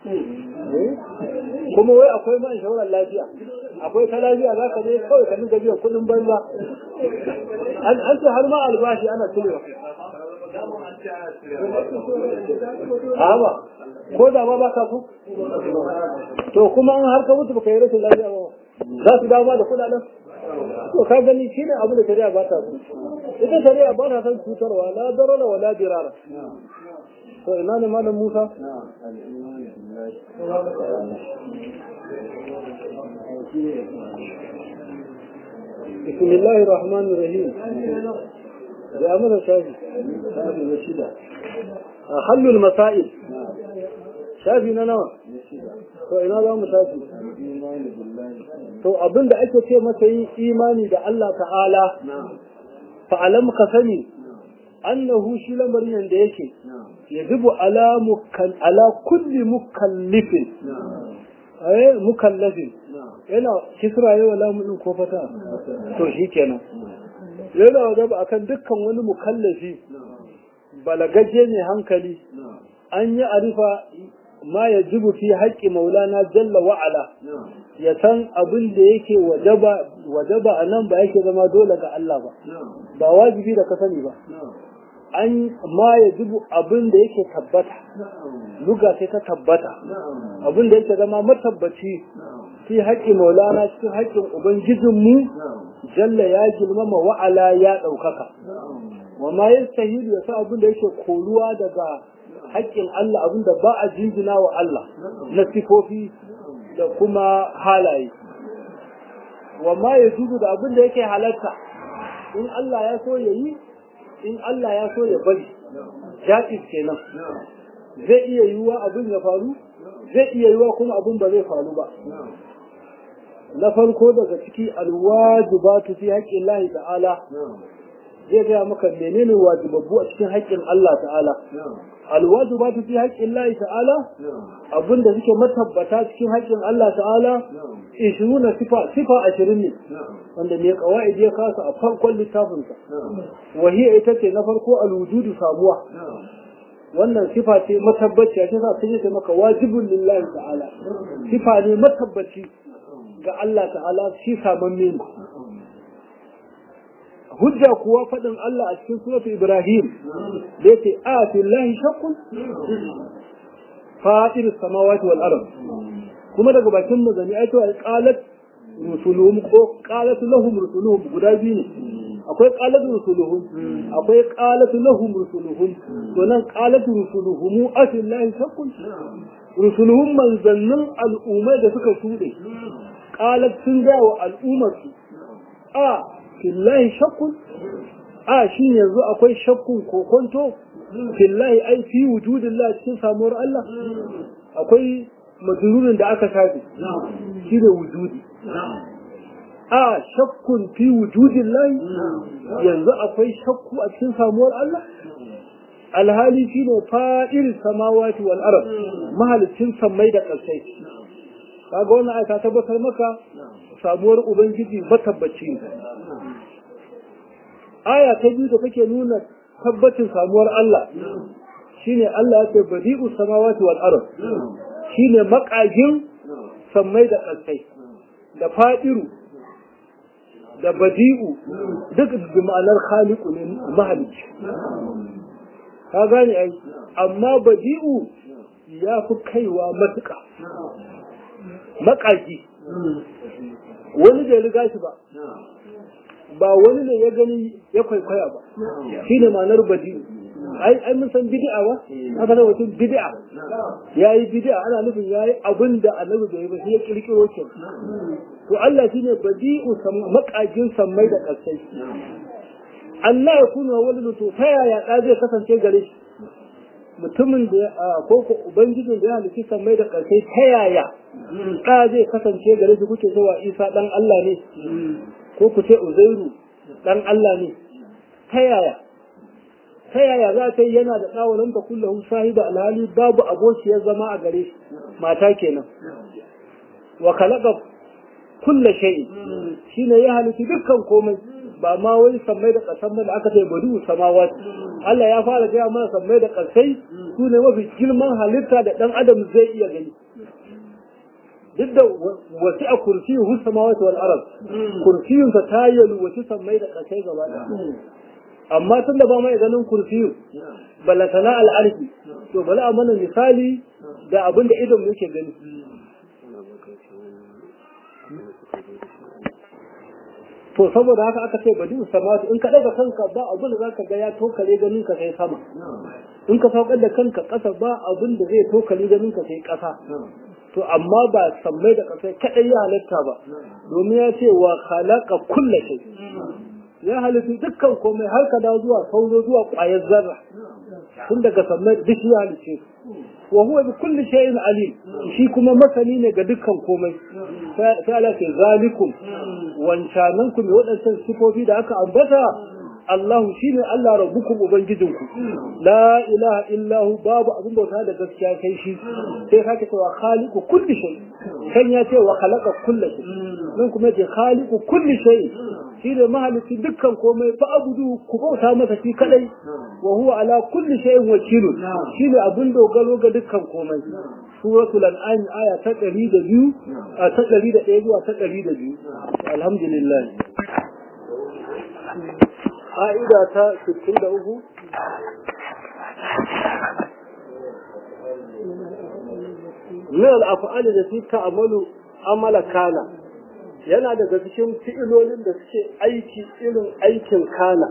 kuma wai akwai ma inshorar lafiya akwai ta lafiya za ka je kawai ka dinga biyan kuɗin banza an an ce har ma albashi ana cirewa Awa, ko da ba ba ka so? To kuma an har ka mutu baka yi rashin lafiya ba, za su dawo da kuɗaɗen? To ka gani shi ne abu da shari'a ba ta so. Ita shari'a ba ta san cutarwa, la darara wa la dirara. To ina ne malam Musa? Bismillahir Rahmanir Rahim. Ya mana shafi shafi na shida a hallul masail shafi na nawa to ina za mu shafi to abinda ake ce masa yin imani da Allah ta'ala fa'alam ka sani annahu shi lamarin da yake yajibu ala mukal ala kulli mukallifin eh mukallafin yana kisra yawa lamun ko fata to shikenan yana wajaba akan dukkan wani mukallafi balagaje ne hankali an yi arifa ma ya jibu fi haƙƙi maulana jalla wa'ala ya san abin da yake wajaba wajaba a nan ba yake zama dole ga Allah ba ba wajibi da ka sani ba an ma ya jibu abin da yake tabbata luga sai ta tabbata abin da yake zama matabbaci fi haƙƙi maulana cikin haƙƙin ubangijinmu jalla ya girmama wa'ala ya ɗaukaka wa ma yastahilu ya sa abin da yake koruwa daga haƙƙin Allah abin da ba a jinjina wa Allah na sifofi da kuma halaye wa ma yajuzu da abin da yake halatta in Allah ya so ya yi in Allah ya so ya bari ja'iz kenan zai iya yiwuwa abin ya faru zai iya yiwuwa kuma abin ba zai faru ba na farko daga ciki alwajibatu fi haƙƙin Allah ta'ala zai gaya maka menene wajibabbu a cikin haƙƙin Allah ta'ala alwajibatu fi haƙƙin Allah ta'ala abinda suke matabbata cikin haƙƙin Allah ta'ala ishiruna sifa sifa ashirin ne wanda mai qawaid ya kasa a farkon littafin sa wahiya ita ce na farko alwujudu samuwa wannan sifa ce matabbaciya ce za su ce maka wajibun lillahi ta'ala sifa ne matabbaci ga Allah ta'ala shi samanne ne hujja kuwa fadin Allah a cikin suratu Ibrahim da yake a fillahi shakkun fatir samawati wal ard kuma daga bakin mazani ai to qalat rusuluhum ko qalat lahum rusuluhum guda biyu ne akwai qalat rusuluhum akwai qalat lahum rusuluhum to nan qalat rusuluhum a fillahi shakkun rusuluhum manzannin al'ummai da suka shude qalat sun ga wa al'ummarsu a fillahi shakkun a shi yanzu akwai shakkun kokonto fillahi ai fi wujudillah cikin samuwar Allah akwai majrurin da aka shafe shi da wujudi a shakkun fi wujudillah yanzu akwai shakku a cikin samuwar Allah alhali shi ne fa'ir samawati wal ard mahalicin sammai da ƙasai kaga wannan aya ta tabbatar maka samuwar ubangiji matabbaci aya ta biyu da take nuna tabbacin samuwar Allah shine Allah ya ce badi'u samawati wal ard shine makagin sammai da ƙasai da fadiru da badi'u duk da ma'anar khaliqu ne mahalicci ka gane ai amma badi'u ya fi kaiwa matuƙa makagi wani da ya riga shi ba ba wani ne ya gani ya kwaikwaya ba shi ne ma'anar badi ai ai mun san bid'a ba aka da mutum bid'a yayi bid'a ana nufin yayi abin da annabi bai ba shi ya kirkiro ke to Allah shine badi'u makagin sammai da kasai Allah ya kuna wani to ta yaya ɗa zai kasance gare shi mutumin da ko ko ubangijin da ya halitta sammai da ƙarshe ta yaya ɗa zai kasance gare shi kuke cewa Isa ɗan Allah ne ko ku ce Uzairu ɗan Allah ne ta yaya ta yaya za ta yi yana da ɗawalan da kullahu sahiba alhali babu abokiyar zama a gare shi mata kenan wa khalaqa kulla shay'in shine ya halitta dukkan komai ba ma wai sammai da ƙasar da aka ce bari samawati Allah ya fara gaya mana sammai da ƙasai su ne mafi girman halitta da ɗan adam zai iya gani duk da wasi a kursiyu hu samawati wal arab kursiyunsa ta yalwaci sammai da ƙasai gaba ɗaya amma tun da ba mai ganin kursiyu ballatana al'arfi to bala a mana misali da abin da idon muke gani to saboda haka aka ce badi samawati in ka daga kanka ba abin da zaka ga ya tokare ganin ka sai sama in ka saukar da kanka ƙasa ba abin da zai tokare ganin ka sai ƙasa to amma ba sammai da ƙasa kadai ya halitta ba domin ya ce wa khalaqa kulli shay ya halittu dukkan komai har ka dawo zuwa sauro zuwa ƙwayar zarra tun daga sammai duk ya halice wa huwa bi kulli shay'in alim shi kuma masani ne ga dukkan komai sai Allah ce zalikum wancanan ku ne waɗannan sifofi da aka ambata Allah shine Allah rabbukum ubangijinku la ilaha illa hu babu abin bauta da gaskiya kai shi sai kake cewa khaliqu kulli shay kan ya ce wa khalaqa kulli shay nan kuma ce khaliqu kulli shay shine mahalici dukkan komai fa abudu ku bauta masa shi kadai wa huwa ala kulli shay'in wakil shine abin dogaro ga dukkan komai suratul an'am aya ta ɗari da biyu ta ɗari da ɗaya zuwa ta ɗari da biyu alhamdulillah ƙa'ida ta sittin da uku min al-af'al da fi ta'amalu amala kana yana daga cikin fi'ilolin da suke aiki irin aikin kana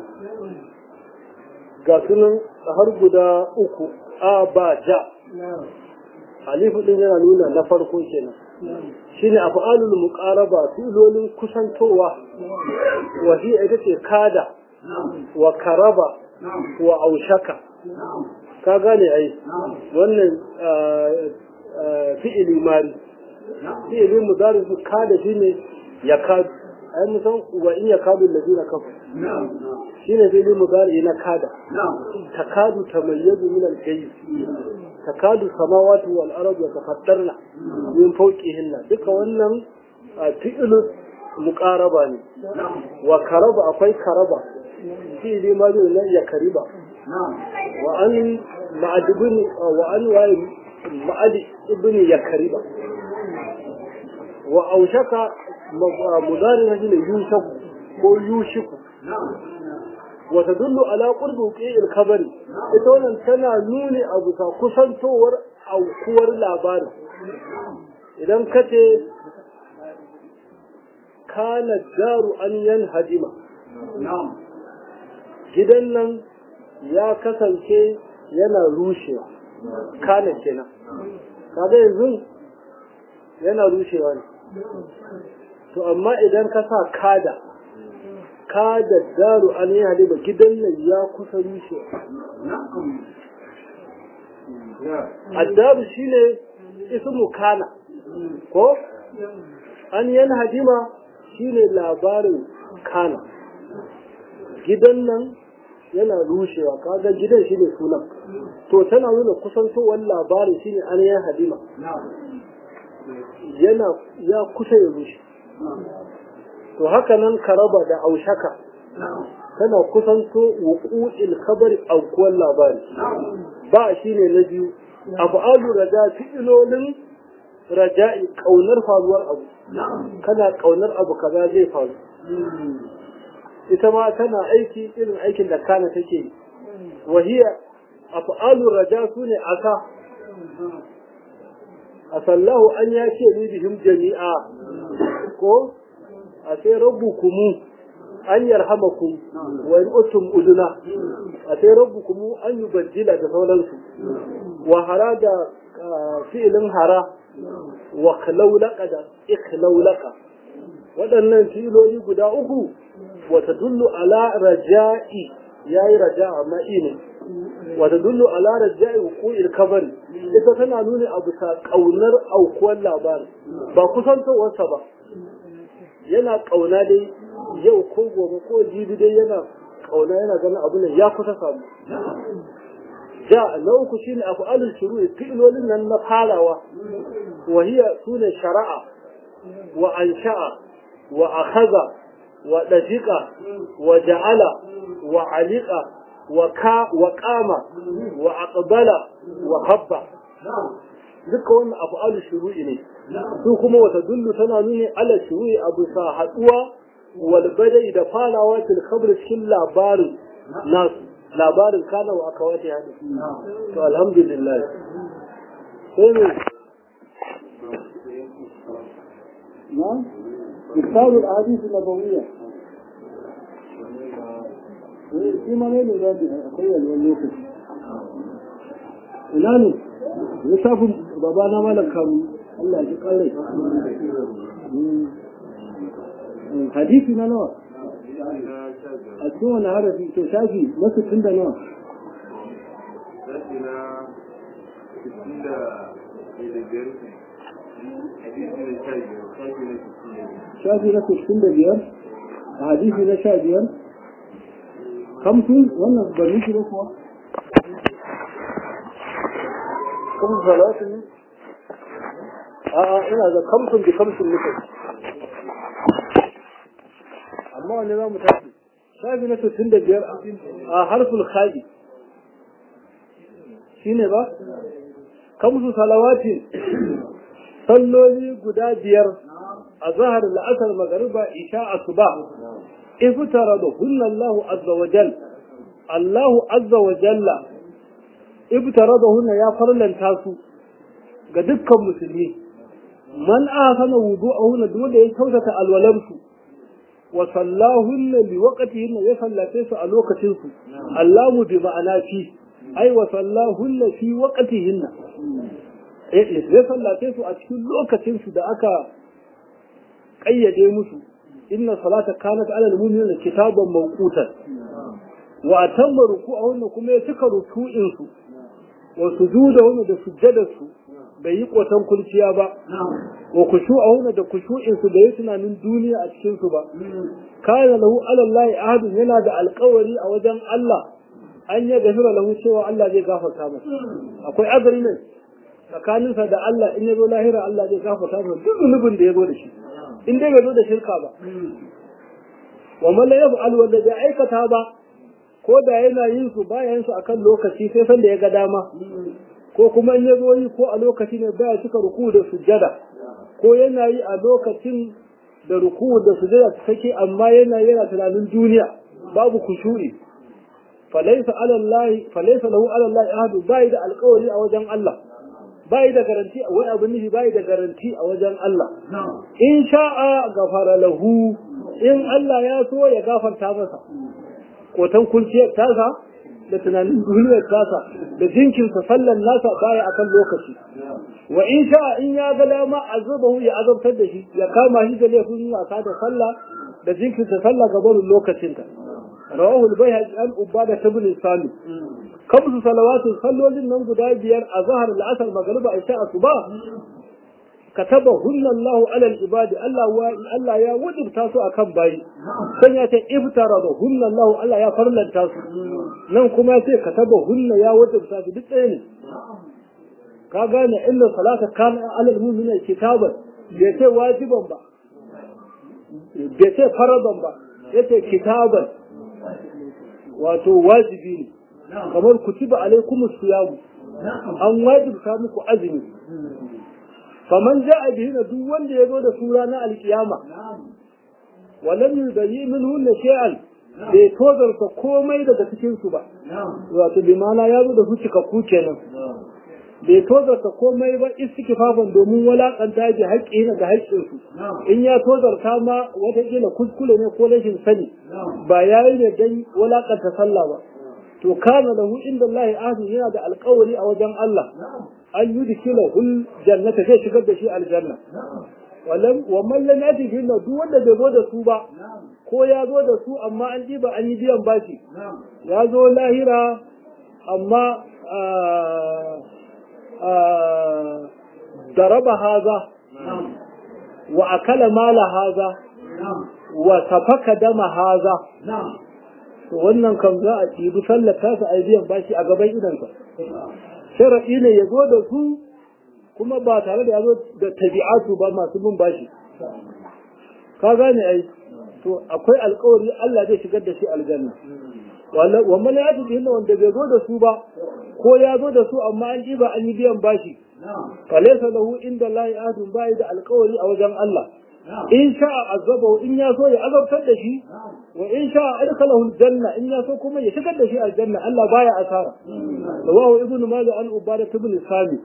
ga sunan har guda uku a ba ja alifu din yana nuna na farko kenan shine af'alul muqaraba fi'ilolin kusantowa wa hi ita ce kada wa karaba wa aushaka ka gane ai wannan fi'ili mari fi'ili mudari su kada shine ya kadu ai musan wa in ya kadu ladina kafa shine fi'ili mudari na kada takadu tamayyazu min al-kayf takadu samawati wal ardu yatafattarna min fawqihinna duka wannan fi'ilu muqaraba ne wa karaba akwai karaba fi'ili ma zai ya kariba wa an ma'adibin wa an wa ma'adi ibn ya kariba wa aushaka mudari ne yushaku ko yushiku wa tadullu ala qurbi qi'il khabari ita wannan tana nuni abu ka kusantowar aukuwar labari idan kace kana daru an yanhadima na'am gidan nan ya kasance yana rushewa kana kenan kaga yanzu yana rushewa ne to amma idan ka sa kada kada daru an yi haliba gidan nan ya kusa rushewa addaru shine ismu kana ko an yan hadima shine labarin kana gidan nan yana rushewa kaga gidan shine sunan to tana nuna kusantowar labarin shine an yan hadima yana ya kusa ya rushe to haka nan karaba da aushaka tana kusanto wuqu'il khabari aukuwar labari ba shine na biyu af'alu raja fi'ilolin raja'i kaunar faruwar abu kana kaunar abu kaza zai faru ita ma tana aiki irin aikin da kana take wahiya af'alu raja sune aka asallahu an ya ce ni bihim jami'a ko a sai rabbukum an yarhamakum wa in utum uduna a sai rabbukum an yubaddila da sauransu wa harada fi'lin hara wa khalaulaka da ikhlaulaka waɗannan filoli guda uku wata dullu ala raja'i yayi raja'a ma ine wata dullu ala raja'i wuqu'il kabari ita tana nuni a bisa kaunar aukuwar labari ba kusantowarsa ba yana kauna dai yau ko gobe ko jibi dai yana kauna yana ganin abu ne ya kusa samu ja na uku shine af'alul shuru'i fi'lolin nan na farawa wa hiya sune shara'a wa ansha'a wa akhadha wa dafiqa wa ja'ala wa alika wa ka wa qama wa aqbala wa habba duka wannan af'alu shuru'i ne su kuma wata dullu tana nuni ala shuru'i abu sa haduwa wal badai da falawa til khabr cikin labarin nasu labarin kana wa akawati hadu to alhamdulillah sai ne na kitab al ahadith al nabawiyya shi ma ne da akwai wani lokaci ina ne lissafin babana malaka mu Allah ya kalle hadisi na nawa a cikin wani harafi to shafi na sittin da nawa shafi na sittin da biyar shafi na sittin da biyar a hadisi na sha biyar kamsun wannan bari shi ba kuwa كم ثلاثة آه إنا ذا خمس بخمس مثل أما النظام متعدد شايف نفسه سند بير آه حرف الخاجي شيني با خمس صلوات صلوا لي قدا بير الظهر العصر المغربة إشاء الصباح افترضهن الله عز وجل الله عز وجل ibtaradahunna ya farlanta su ga dukkan musulmi man ahsana wudu'ahunna duk da ya kyautata alwalansu wa sallahunna li waqtihinna ya sallate su a lokacin su Allahu bi ma'ana fi ai wa sallahunna fi waqtihinna eh ya sallate su a cikin lokacin su da aka kayyade musu inna salata kanat ala al-mu'minina kitaban mawqutan wa atamma ruku'ahunna kuma ya cika ruku'in su wa sujudahunna da sujjadarsu bai yi kotan kulciya ba wa khushu'ahunna da khushu'in su da yi tunanin duniya a cikin su ba kana lahu ala Allah ahadun yana da alƙawari a wajen Allah an ya gafira lahu cewa Allah zai gafarta masa akwai azari ne tsakanin sa da Allah in yazo lahira Allah zai gafarta masa duk zunubin da yazo da shi in dai bai zo da shirka ba wa man la yaf'al wa da aikata ba ko da yana yin su bayan su akan lokaci sai san da ya ga dama ko kuma in yazo yi ko a lokaci ne baya cika ruku da sujjada ko yana yi a lokacin da ruku da sujjada take amma yana yana tunanin duniya babu kushu'i falaysa ala Allah falaysa lahu ala Allah ahadu bai da alƙawari a wajen Allah bai da garanti wai abin nihi bai da garanti a wajen Allah in sha'a gafara lahu in Allah ya so ya gafarta masa kotan kulciyar tasa da tunanin duniyar tasa da jinkinsa sallan nasa baya akan lokaci wa in sha in ya ga dama azabahu ya azabtar da shi ya kama shi da laifin wasa da sallah da jinkinsa sallah gaban lokacin ta rawahu al-bayhaqi an ubada ibn sami kamsu salawatu sallolin nan guda biyar a zahar al-asr magriba isha asuba katabahunna Allahu ala al-ibadi Allah wa Allah ya wajibta su akan bayi dan ya ce iftaradahunna Allahu Allah ya farlanta su nan kuma ya ce katabahunna ya wajibta su duk ɗaya ne ka gane inna salata kana ala al-mu'minina kitaban bai ce wajiban ba bai ce faradan ba yace kitaban wato wajibi ne kamar kutiba alaikumus siyam an wajibta muku azumi faman ja'a bihi duk wanda yazo da sura na alkiyama walam yubayyi minhu shay'an bai tozarta komai daga cikin su ba wato bi mana yazo da su cikakku kenan bai tozarta komai ba istikfafan domin walakanta ji haƙƙi na da haƙƙin su in ya tozarta ma wata kila kuskure ne ko rashin sani ba yayi ne dan walakanta sallah ba to kana lahu inda Allah ahadu yana da alƙawari a wajen Allah an yi dikila hul jannata zai shigar da shi aljanna walam wa man lam yati duk wanda bai zo da su ba ko ya zo da su amma an ɗiba an yi biyan bashi ya zo lahira amma daraba haza wa akala mala haza wa tafaka dama haza to wannan kam za a ɗibi sallar tasa a biyan bashi a gaban idansa sharaɗi ne ya zo da su kuma ba tare da ya zo da tabi'atu ba masu bin bashi ka gane ai to akwai alƙawari Allah zai shigar da shi aljanna wa man yati bihin wanda bai zo da su ba ko ya zo da su amma an ɗiba an yi biyan bashi falaysa lahu inda Allah ahadun bai da alƙawari a wajen Allah in sha'a azabahu in ya so ya azabtar da shi wa in sha'a adkhalahu aljanna in ya so kuma ya shigar da shi aljanna Allah baya asara rawahu ibnu majah an ubada ibn sami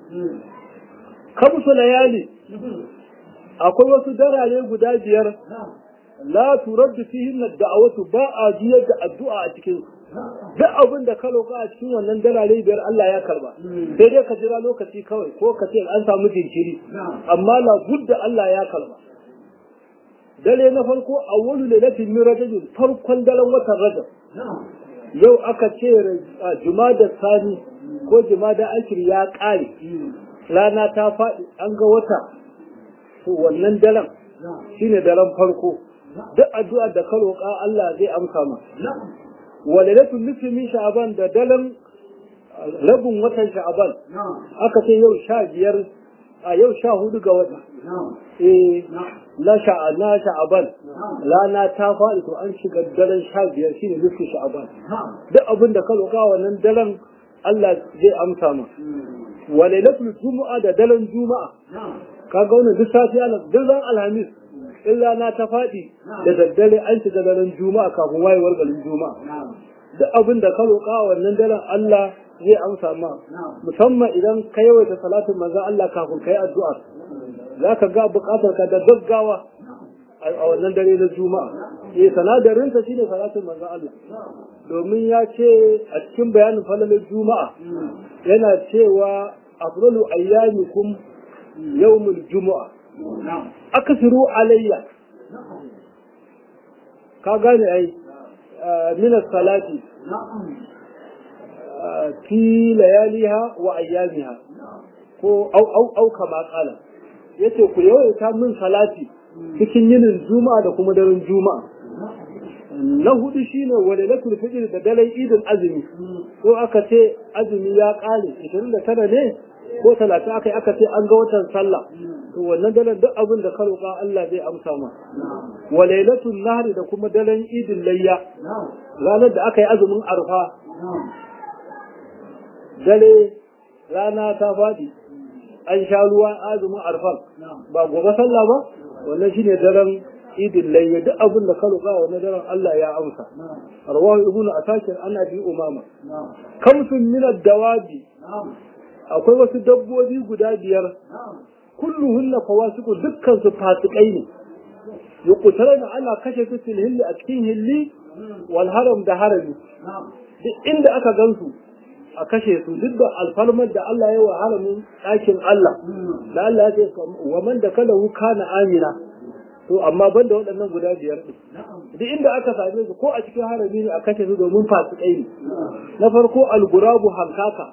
kamsu layali akwai wasu darare guda biyar la turaddu fihin ad-da'watu ba a jiyar da addu'a a cikin duk abin da ka roƙa a cikin wannan darare biyar Allah ya karba sai dai ka jira lokaci kawai ko ka ce an samu jinkiri amma la budda Allah ya karba dare na farko awwalu lailatin min rajab farkon daren watan rajab yau aka ce jumada sani ko jumada akir ya kare rana ta faɗi an ga wata to wannan daren shine daren farko duk addu'ar da ka roƙa Allah zai amsa ma wa lailatul nisfi min sha'ban da daren rabin watan sha'ban aka ce yau sha biyar a yau sha hudu ga wata eh na sha'ana sha'ban rana ta faɗi to an shiga daren sha biyar shine nisfi sha'ban duk abin da ka roƙa wannan daren Allah zai amsa ma wa lailatul jumu'a da daren juma'a kaga wannan duk safiya na duk ran alhamis illa na ta faɗi da daddare an shiga daren juma'a kafin wayewar garin juma'a duk abin da ka roƙa wannan daren Allah zai amsa ma musamman idan ka yawaita salatin manzo Allah kafin kai addu'a zaka ga buƙatar ka da gaggawa a wannan dare na juma'a eh sanadarin ta shine salatin manzo Allah domin ya ce a cikin bayanin falalar juma'a yana cewa afdalu ayyamikum yawmul jumu'a akasiru alayya ka gane ai min as-salati fi layaliha wa ayyamiha ko au au au kama kala yace ku yawaita min salati cikin yinin juma'a da kuma daren juma'a na hudu shine walilatul fitr da daren idin azumi ko aka ce azumi ya kare ishirin da tara ne ko talatin aka yi aka ce an ga watan sallah to wannan daren duk abin da ka roƙa Allah zai amsa ma wa lailatul nahri da kuma daren idin layya ranar da aka yi azumin arfa dare rana ta faɗi an sha ruwan azumin arfa ba gobe sallah ba wannan shine daren idin layya duk abin da ka roƙa wannan daren Allah ya amsa rawahu ibnu asakir ana bi umama kamsun min ad-dawabi akwai wasu dabbobi guda biyar kulluhunna fawasiqu dukkan su fasikai ne yuqtaluna ana kashe su fil hilli a cikin hilli wal haram da harami duk inda aka gansu a kashe su duk da alfarmar da Allah ya wa haramin ɗakin Allah da Allah ya ce wa man da kalahu kana amina to amma banda waɗannan guda biyar din duk inda aka same su ko a cikin harami ne a kashe su domin fasikai ne na farko al-gurabu hankaka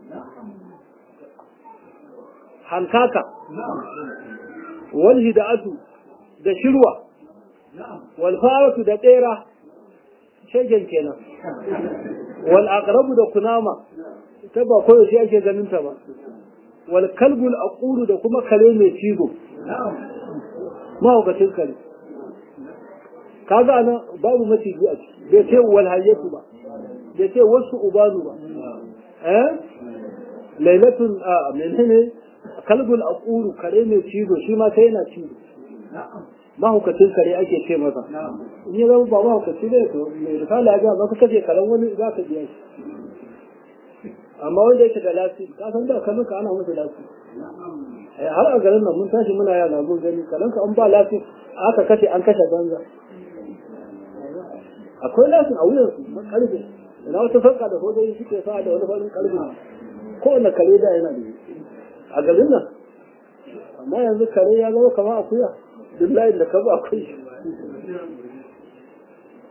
hankaka wal hida'atu da shirwa wal faratu da tsera shegen kenan wal aqrabu da kunama ta ba koyo shi ake ganin ta ba wal kalbul aqulu da kuma kare mai cigo ma hukatin kare kaga ana babu maciji a ciki bai ce wal hayyatu ba bai ce wasu ubanu ba eh lailatul a menene kalbul aqulu kare mai cizo shi ma sai yana cizo mahukacin kare ake ce masa in ya zama ba mahukaci ne to mai risala ya ba ka kace karen wani za ka biya shi amma wanda yake da lafi ka san da kallon ka ana masa lafi har a garin nan mun tashi muna yana mun gani kallon ka an ba lafi aka kace an kashe banza akwai lafi a wuyan su karfe ina wata sarka da sojoji suke sa da wani farin karfe kowane kare da yana da a garin nan amma yanzu kare ya zama kamar akuya duk layin da ka ba akwai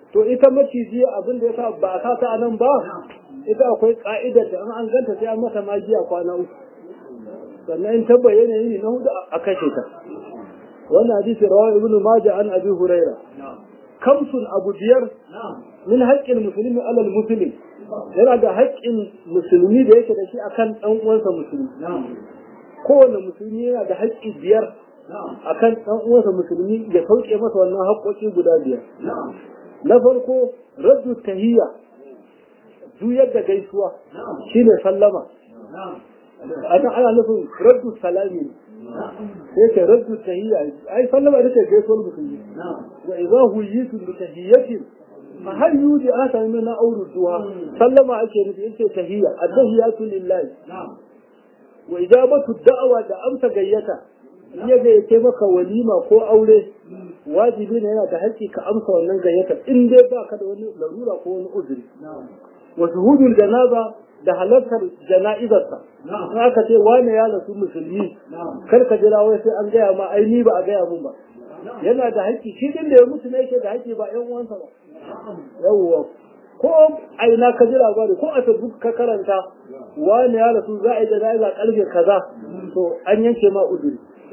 to ita maciji abin da ya sa ba a sa ta a nan ba ita akwai ka'idar da an ganta sai an mata magiya kwana uku sannan in tabba yanayi na hudu a kashe ta wannan hadisi rawa ibnu majah an abi huraira kamsun abu biyar min haƙƙin musulmi alal muslim yana da haƙƙin musulmi da yake da shi akan ɗan uwansa musulmi kowane musulmi yana da haƙƙi biyar akan ɗan uwansa musulmi ya sauke masa wannan haƙƙoƙi guda biyar na farko raddu tahiyya juyar da gaisuwa shine sallama ana ana nufin raddu salami sai ka raddu tahiyya ai sallama ita ce gaisuwar musulmi wa idza huyitu bi tahiyyatin fa hal yudi ata min auru duha sallama ake nufi yace tahiyya at-tahiyatu lillahi wa ijabatu da'wa da amsa gayyata iya gayyace maka walima ko aure wajibi ne yana da haƙƙi ka amsa wannan gayyata in dai ba ka da wani larura ko wani uzuri wa shuhudul janaza da halartar jana'izarsa in aka ce wane ya rasu musulmi kar ka jira wai sai an gaya ma ai ni ba a gaya mun ba yana da haƙƙi shi din da ya mutu ne yake da haƙƙi ba ƴan uwansa ba yawwa ko aina ka jira ba ko a Facebook ka karanta wane ya rasu za a yi jana'iza ƙarfe kaza to an yanke ma uzuri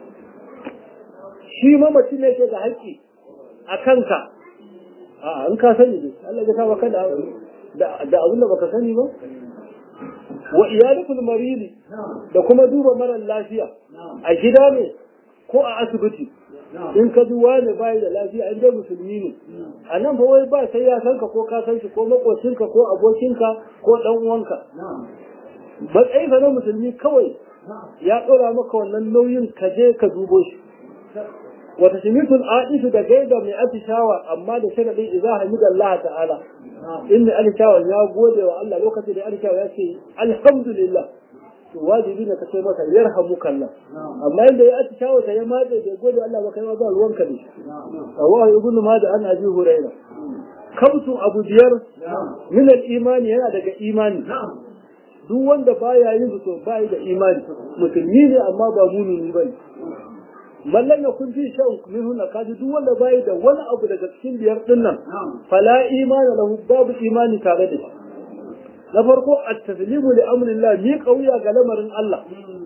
shi mamacin ne ke da haƙƙi a kanka a in ka sani ne Allah ya sa maka da da abin da baka sani ba wa iyadatul maridi da kuma duba mara lafiya a gida ne ko a asibiti in ka ji wani bai da lafiya in dai musulmi ne a nan fa wai ba sai ya san ka ko ka san shi ko makocinka ko abokinka ko dan uwanka matsayin sa na musulmi kawai ya ɗora maka wannan nauyin ka je ka dubo shi wata shimitul aishu da gaida mai atishawa amma da sharadin idza hamida Allah ta'ala inni atishawa ya gode wa Allah lokacin da atishawa ya ce alhamdulillah to wajibi ne ka ce masa yarhamuka Allah amma inda ya atishawa ta ya mace da gode Allah ba kai ma ba ruwanka ne Allahu ibnu Majah an Abi Hurairah kamtu abu biyar min al-imani yana daga imani duk wanda baya yin to bai da imani musulmi ne amma ba mumini bane mallan ya kun fi shan minhuna kaji duk wanda bai da wani abu daga cikin biyar din nan fala imani lahu babu imani tare da shi na farko at-taslimu li amrillah mi kauya ga lamarin Allah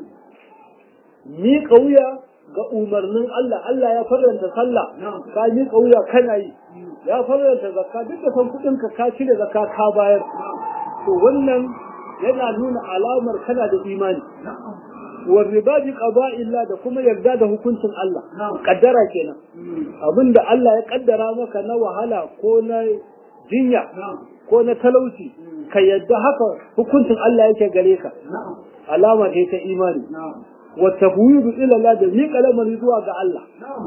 mi kauya ga umarnin Allah Allah ya faranta sallah ka mi kauya kana yi ya faranta zakka duk da san kudin ka ka cire zakka ka bayar to wannan yana nuna alamar kana da imani والرضا بقضاء الله da kuma yarda da hukuncin Allah kaddara kenan abinda Allah ya kaddara maka na wahala ko na jinya ko na talauci ka yadda haka hukuncin Allah yake gare ka alama ce ta imani wa tafwidu ila Allah da ni kalamari zuwa ga Allah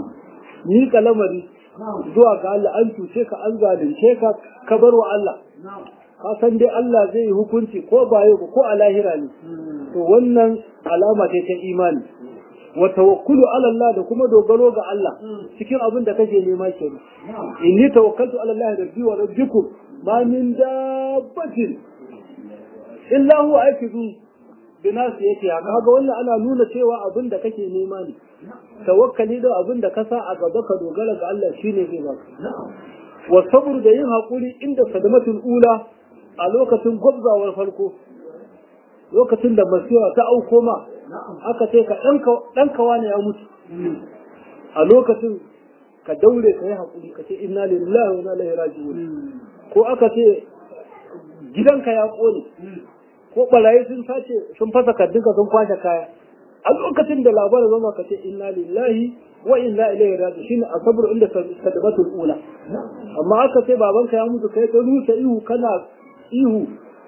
ni kalamari zuwa ga Allah an tuce ka an zalunce ka ka bar wa Allah ka san dai Allah zai yi hukunci ko ba yau ko a lahira ne to wannan alama ce ta imani wa tawakkulu ala Allah da kuma dogaro ga Allah cikin abin da kake nema kenan inni tawakkaltu ala Allah rabbi wa rabbikum ma min dabbatin illa huwa akidu binasi yake haka ga wannan ana nuna cewa abin da kake nema ne tawakkali da abin da ka sa a gaba ka dogara ga Allah shine zai baka wa sabr da yin hakuri inda sadamatul ula a lokacin gwabzawar farko lokacin da masiwa ta auko ma aka ce ka ɗanka wani ya mutu a lokacin ka daure ka yi haƙuri ka ce inna lillahi wa inna ilaihi raji'un ko aka ce gidanka ya ƙone ko barayi sun sace sun fasa kaddinka sun kwashe kaya a lokacin da labarin zama ka ce inna lillahi wa inna ilaihi raji'un shine asabru inda sadabatul ula amma aka ce babanka ya mutu kai ka rusa ihu kana ihu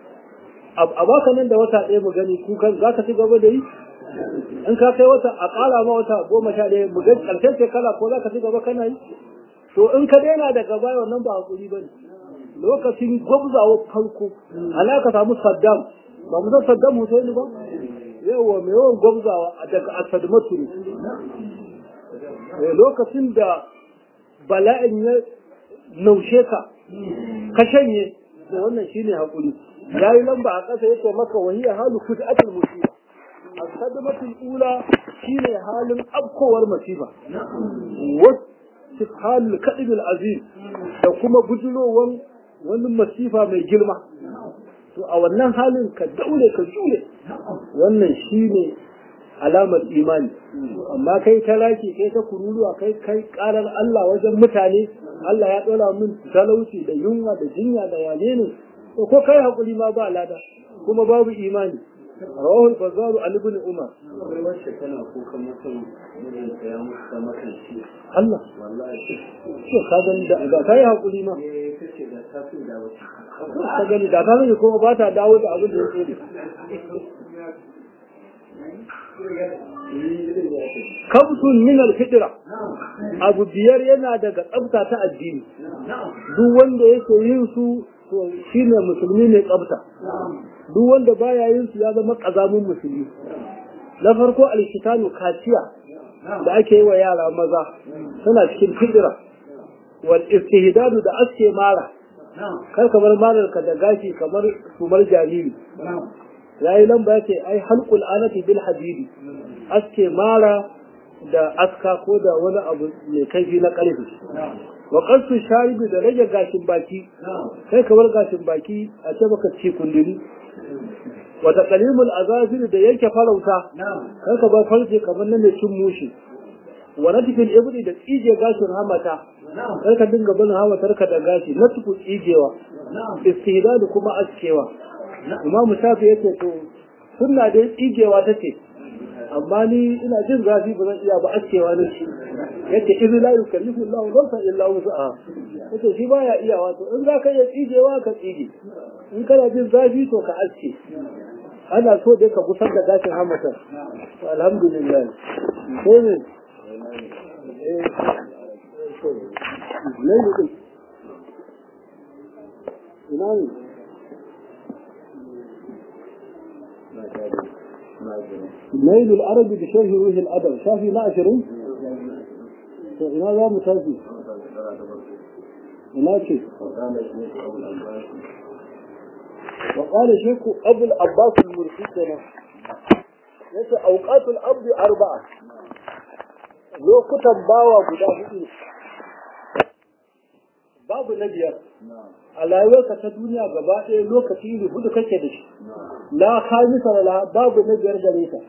a baka nan da wata ɗaya mu gani kukan za ka ci gaba da yi in ka kai wata a ƙara ma wata goma sha ɗaya mu gani ƙarshen shekara ko za ka ci gaba kana yi to in ka daina daga baya wannan ba hakuri ba ne lokacin gwabzawa farko ana ka samu saddam ba mu san saddam hussein ba yawa mai yawan gwabzawa daga asadmatu ne lokacin da bala'in ya naushe ka ka shanye da wannan shine hakuri yayi lamba a ƙasa yake maka wahiya halu kudatul musiba as-sadmatul ula shine halin abkowar musiba istifhalul kadib azim da kuma bujulowan wani masifa mai girma to a wannan halin ka daure ka jure wannan shine alamar imani amma kai talaki kai ta kururuwa kai kai karar Allah wajen mutane Allah ya dora min talauci da yunwa da jinya da wane ne to ko kai hakuri ma ba lada kuma babu imani rawahul bazaru ali ibn umar wacce tana kukan mutum mun ya mutu maka shi Allah wallahi to ka gani da ga kai hakuri ma eh kace da tafi da wace ka gani da ka ne kuma ba ta dawo da abin da ya tsere kabsun min al-fitra abu biyar yana daga tsafta ta addini duk wanda yake yin su to shine musulmi ne tsafta duk wanda baya yin su ya zama kazamin musulmi na farko al-kitanu kaciya da ake yi wa yara maza suna cikin fitra wal istihdadu da aske mara kar kamar marar ka da gashi kamar sumar jariri yayi lamba yace ai halqul anati bil hadidi aske mara da aska ko da wani abu mai kaifi na karfi wa qasu sharibi da rage gashin baki kai kamar gashin baki a ce baka ci kundini wa taqlimul azafir da yanke farauta kai ka ba farce kamar nan ne cin mushi wa natifil ibdi da tsige gashin hamata kai ka dinga bin hamatar ka da gashi na tuku tsigewa istihdad kuma askewa Imam Shafi yace to sunna da tsigewa take amma ni ina jin zafi ba zan iya ba askewa ne yace idza la yukallifu Allahu nafsan illa wus'aha yace shi baya iya wato in za ka iya tsigewa ka tsige in kana jin zafi to ka aske ana so dai ka gusar da gashin hamata to alhamdulillah sai ne eh ne ne ina ne نيل العرب بشرح روح الأدب شافي لا عشرين هنا لا متازي هنا شيء وقال شيخ أبو العباس المرسي ليس أوقات الأرض أربعة لو كتب باوا قدام babu na biyar a rayuwarka ta duniya gaba ɗaya lokaci ne hudu kake da shi la khamisa la babu na biyar gare ta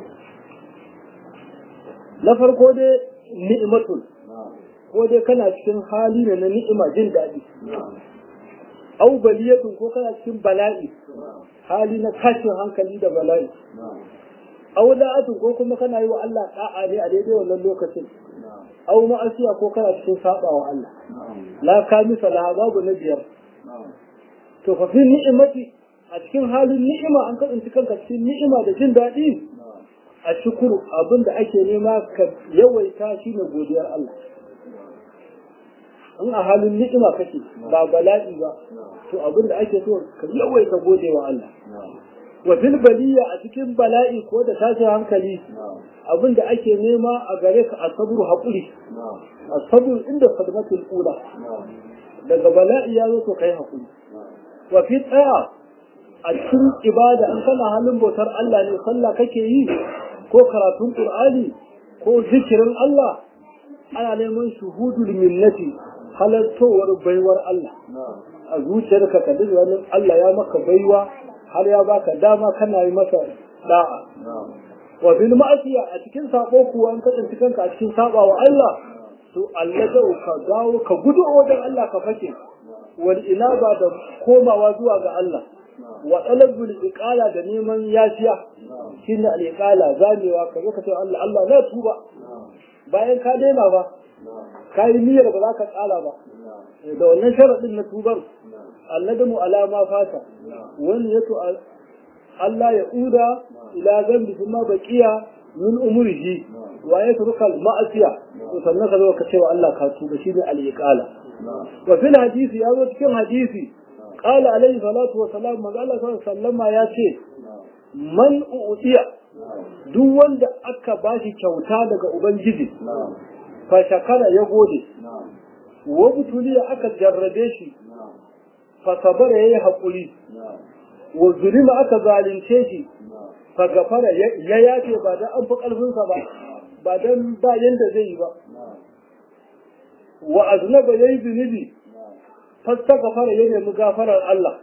na farko dai ni'matul ko dai kana cikin hali ne na ni'ima jin daɗi au baliyatun ko kana cikin bala'i hali na tashin hankali da bala'i au da'atun ko kuma kana yi wa Allah da'a ne a daidai wannan lokacin aw ma'asiya ko kana cikin saba wa Allah la kamisa la babu na biyar to fa fi ni'imati a cikin halin ni'ima an ka tsinci kanka cikin ni'ima da jin daɗi a shukuru abinda ake nema ka yawaita shine godiyar Allah in a halin ni'ima kake ba bala'i ba to abinda ake so ka yawaita godewa Allah wa fil baliya a cikin bala'i ko da tashin hankali abinda ake nema a gare ka asabru haƙuri asabru inda sadmatul ula daga bala'i ya zo to kai haƙuri wa fi tsaya a cikin ibada an kana halin bautar Allah ne sallah kake yi ko karatun qur'ani ko zikirin Allah ana neman shuhudul minnati halattowar baiwar Allah a zuciyarka ka dinga wani Allah ya maka baiwa har ya baka dama kana yi masa da'a wa bil ma'asiya a cikin sabo kuwa an kasance kanka a cikin saba wa Allah to Allah da ka dawo ka gudu wajen Allah ka fake wal inaba da komawa zuwa ga Allah wa talabul iqala da neman yafiya shine al iqala zamewa ka zo ka ce Allah Allah na tuba bayan ka daina ba kai niyyar ba za ka tsala ba da wannan sharadin na tubar Allah da mu alama fata wani yato Allah ya uda ila zambi kuma baqiya min umurihi wa yatruka al-ma'asiya to sannan ka zo ka ce wa Allah ka tuba shine al-iqala wa fil hadisi ya zo cikin hadisi qala alayhi salatu wa salam manzo Allah sallallahu alaihi wasallam ya ce man u'tiya duk wanda aka bashi kyauta daga ubangiji fa shakara ya gode wa butuliya aka jarrabe shi fa sabara yayi hakuri wa zulima aka zalunce shi fa gafara ya yace ba dan an fi karfin sa ba ba dan ba yanda zai yi ba wa aznaba yayi zunubi fasta gafara ya nemi gafarar Allah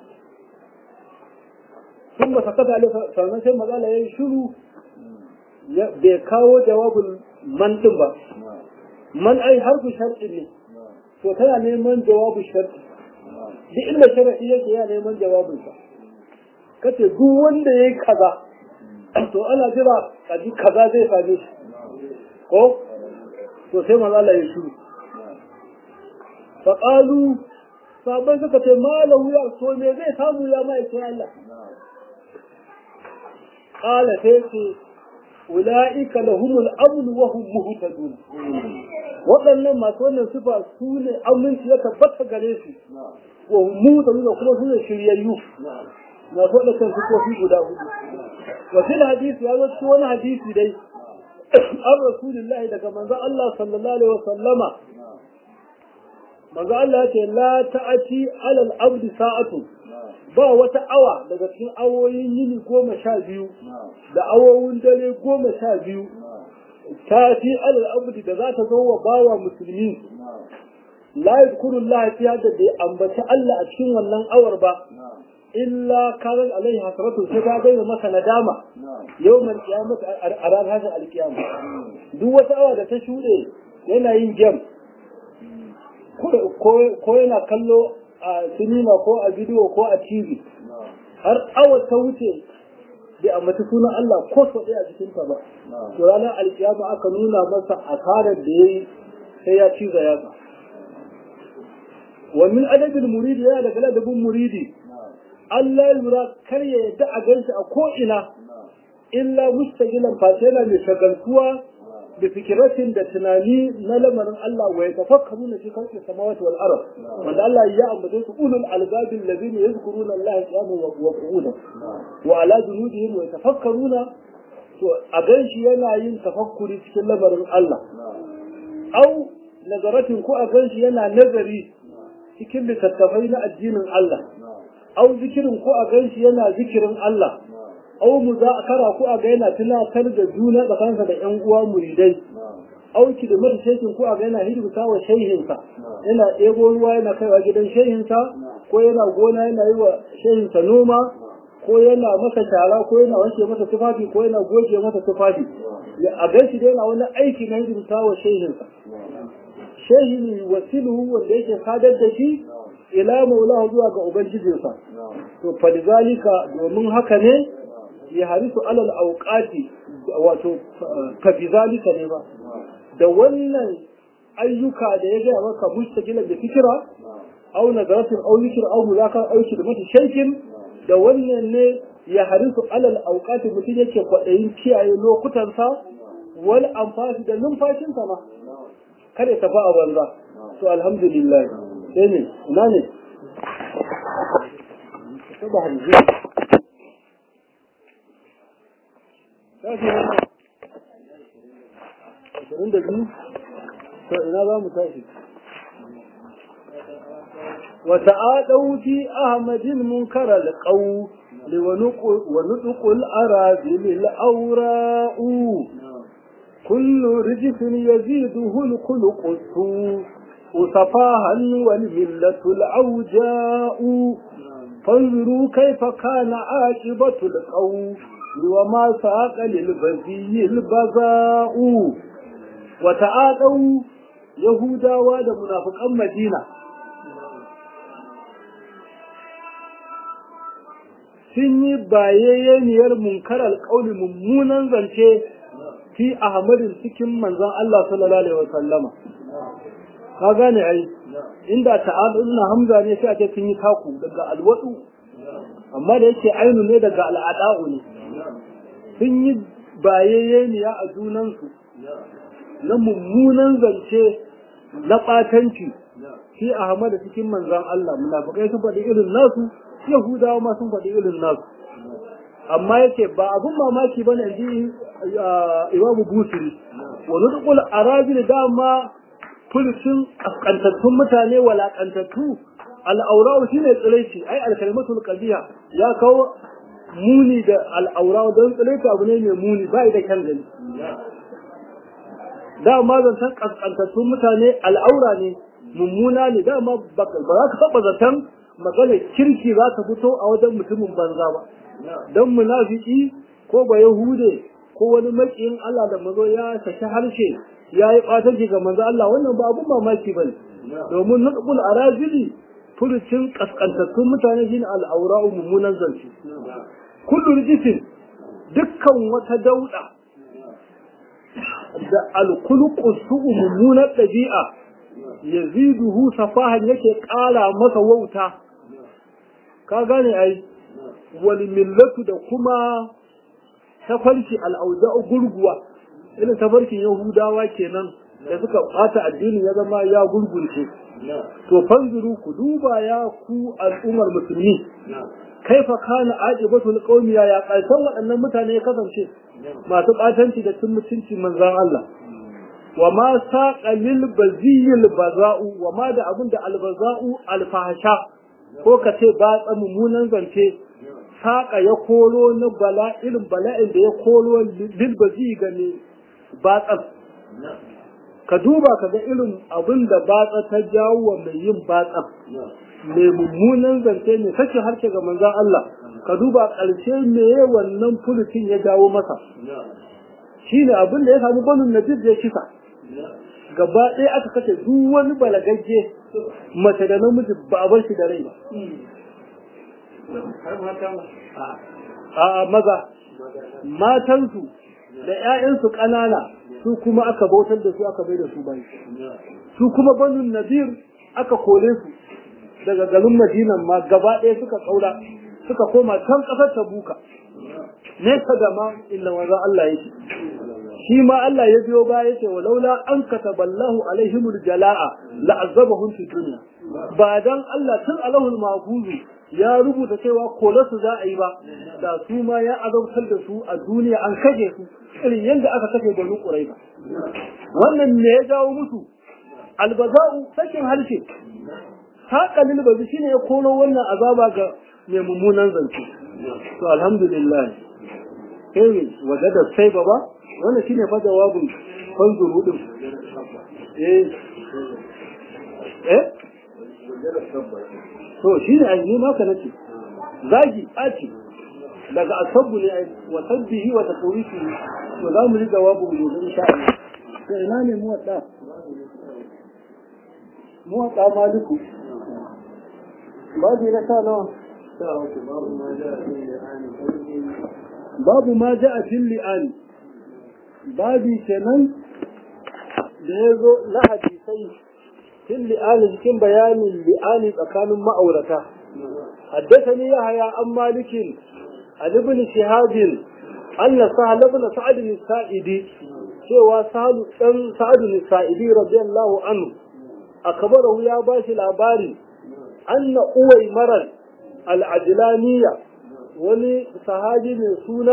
sun ba sakata alai sannan sai magana yayi shiru bai kawo jawabin man din ba man ai harfu shar'i ne to tana neman jawabin shar'i duk inda shar'i yake ya neman jawabin sa kace duk wanda yayi kaza to ana jira kaji kaza zai same shi ko to sai manzo Allah ya shiru fa qalu sabai suka ce malahu ya so me zai samu ya mai sai Allah qala sai ulaika lahumul amn wa hum muhtadun wadannan masu wannan sifa su ne aminci ya tabbata gare su wa hum muhtadun kuma su ne shiryayyu na faɗa kan sifofi guda hudu wa fil hadisi ya zo wani hadisi dai an rasulullahi daga manzo Allah sallallahu alaihi wasallama manzo Allah ce la ta'ati ala al-abd sa'atu ba wata awa daga cikin awoyin yini goma sha biyu da awowin dare goma sha biyu ta fi ala al-abd da za ta zo wa bawa musulmi la yadhkuru Allah fiha da bai ambaci Allah a cikin wannan awar ba illa karan alaihi hasratu sai ta gaina masa nadama yawmal qiyamati a ranar hajjar alkiyama duk wata awa da ta shuɗe yana yin game ko yana kallo a sinima ko a bidiyo ko a tv har awa ta wuce bai ambaci sunan Allah ko sau ɗaya a cikinta ba to ranar alkiyama aka nuna masa asarar da ya yi sai ya ciza yatsa wa min adabin muridi yana daga ladabin muridi Allah lura kar ya yadda a ganshi a ko'ina illa mustaqilan face yana mai shagaltuwa da fikiratin da tunani na lamarin Allah wa ya tafakkaru na shi kalki samawati wal ard wanda Allah ya ambace su ulul albab allazina yadhkuruna Allah qiyaman wa qu'udan wa ala junudihim wa yatafakkaruna to a ganshi yana yin tafakkuri cikin lamarin Allah au nazaratin ko a ganshi yana nazari cikin littattafai na addinin Allah au zikirin ko a ganshi yana zikirin Allah au muzakara ko a ga yana tunatar da juna tsakaninsa da ƴan uwa muridai au ki da mata shekin ko a ga yana hidimta wa shehinsa yana ɗebo ruwa yana kaiwa gidan shehinsa ko yana gona yana yi wa shehinsa noma ko yana masa shara ko yana wanke masa tufafi ko yana goge masa tufafi a ganshi da yana wani aiki na hidimta wa shehinsa shehin wasiluhu wanda yake sadar da shi ila maulahu zuwa ga ubangijinsa to falizalika domin haka ne ya harisu alal auqati wato kafizalika ne ba da wannan ayyuka da ya ga maka mustaqilan da fikira au nazaratin au zikr au muzakar au shi da mutu shaykin da wannan ne ya harisu alal auqati mutum yake kwadayin kiyaye lokutansa wal anfasi da numfashinsa ma kada ta fa a banza to alhamdulillah sai ne ina ne saboda hanzu tafi ne da biyu to ina za mu tashi وتعادوا في أحمد المنكر القول ونطق الأراذل الأوراء كل رجس يزيده الخلق السوء وصفاها والملة العوجاء فانظروا كيف كان عاقبة القول وما ساق للبذي البذاء وتعادوا يهودا ودا منافقا مدينة sun yi bayayyaniyar munkarar ƙauli mummunan zance fi ahmadin cikin manzon Allah sallallahu alaihi wasallama ka gane ai inda ta'ad ibn hamza ne sai a ce sun yi taku daga alwadu amma da yake ainu ne daga al'ada'u ne sun yi bayayyaniya a junansu na mummunan zance na ɓatanci fi ahmad cikin manzon Allah munafikai sun faɗi irin nasu yahudawa ma sun faɗi irin nasu amma yake ba abun mamaki bane ji imamu busiri wani dukul arabi dama fulcin askantattun mutane walakantattu al'aurawa shi ne tsiraici ai alkalmatul qalbiya ya kawo muni da al'aurawa don tsiraici abu ne mai muni ba da kyan gani dama zancen kaskantattun mutane al'aura ne mummuna ne dama ba za ka taba zaton magana kirki za ta fito a wajen mutumin banza ba don munafiki ko ba yahude ko wani makiyin Allah da mazo ya saki harshe ya yi ɓatanci ga manzo Allah wannan ba abun mamaki bane domin naqbul arazili furucin kaskantattun mutane shine al'aura'u mummunan zance kullu rijisin dukkan wata dauda da alkhuluqu su'u mummunan dabi'a yaziduhu safahan yake ƙara masa wauta ka gane ai wal millatu da kuma tafarki al'auda'u gurguwa irin tafarkin yahudawa kenan da suka bata addini ya zama ya gurgunce to fanzuru ku duba ya ku al'ummar musulmi kaifa kana ajibatul qaumi ya karshen waɗannan mutane ya kasance masu batanci da cin mutunci manzon Allah wa ma saqa lil baziyil baza'u wa ma da abinda al baza'u al fahsha ko kace ba mummunan zance saqa ya koro na bala irin bala'in da ya koro lil bazi ga ne batsar ka duba ka ga irin abinda batsa ta jawo wa mai yin batsar mai mummunan zance ne kace harshe ga manzon Allah ka duba ƙarshe me wannan furucin ya dawo masa shine abin da ya samu banun najib ya kisa gaba ɗaya aka kace duk wani balagagge mace da namiji ba a bar shi da rai ba a maza matansu da ƴaƴansu ƙanana su kuma aka bautar da su aka bai da su bai su kuma banun nadir aka kore su daga garin Madinan ma gaba ɗaya suka kaura suka koma can ƙasar Tabuka nesa da ma inda maza Allah yake shi ma Allah ya biyo baya yake walaula an kataballahu alaihimul jalaa la'azzabahum fi dunya ba dan Allah tun alahul mahfuz ya rubuta cewa kole su za a yi ba da su ma ya azabtar da su a duniya an kaje su irin yadda aka kaje banu quraiba wannan ne ya jawo musu albaza'u sakin harshe haka lilbazi shine ya koro wannan azaba ga mai mummunan zance to alhamdulillah eh wajada sai baba wannan shine fa jawabin fanzuru din eh eh to shine ai ni ma ka nace zagi aci daga asabbu ne ai wa sabbihi wa taqwihi to za mu yi jawabu mu insha Allah to ina ne mu wadda mu wadda maliku babu na sa nawa babu ma ja'a fil li'an babu kenan da yazo na hadisai fil li'an cikin bayanin li'ani tsakanin ma'aurata haddathani yahya an malikin an ibn shihab anna sahal ibn sa'd al-sa'idi cewa sahal dan sa'd al-sa'idi radiyallahu anhu akbarahu ya bashi labari anna uwaymaran al-ajlaniya wani sahabi mai suna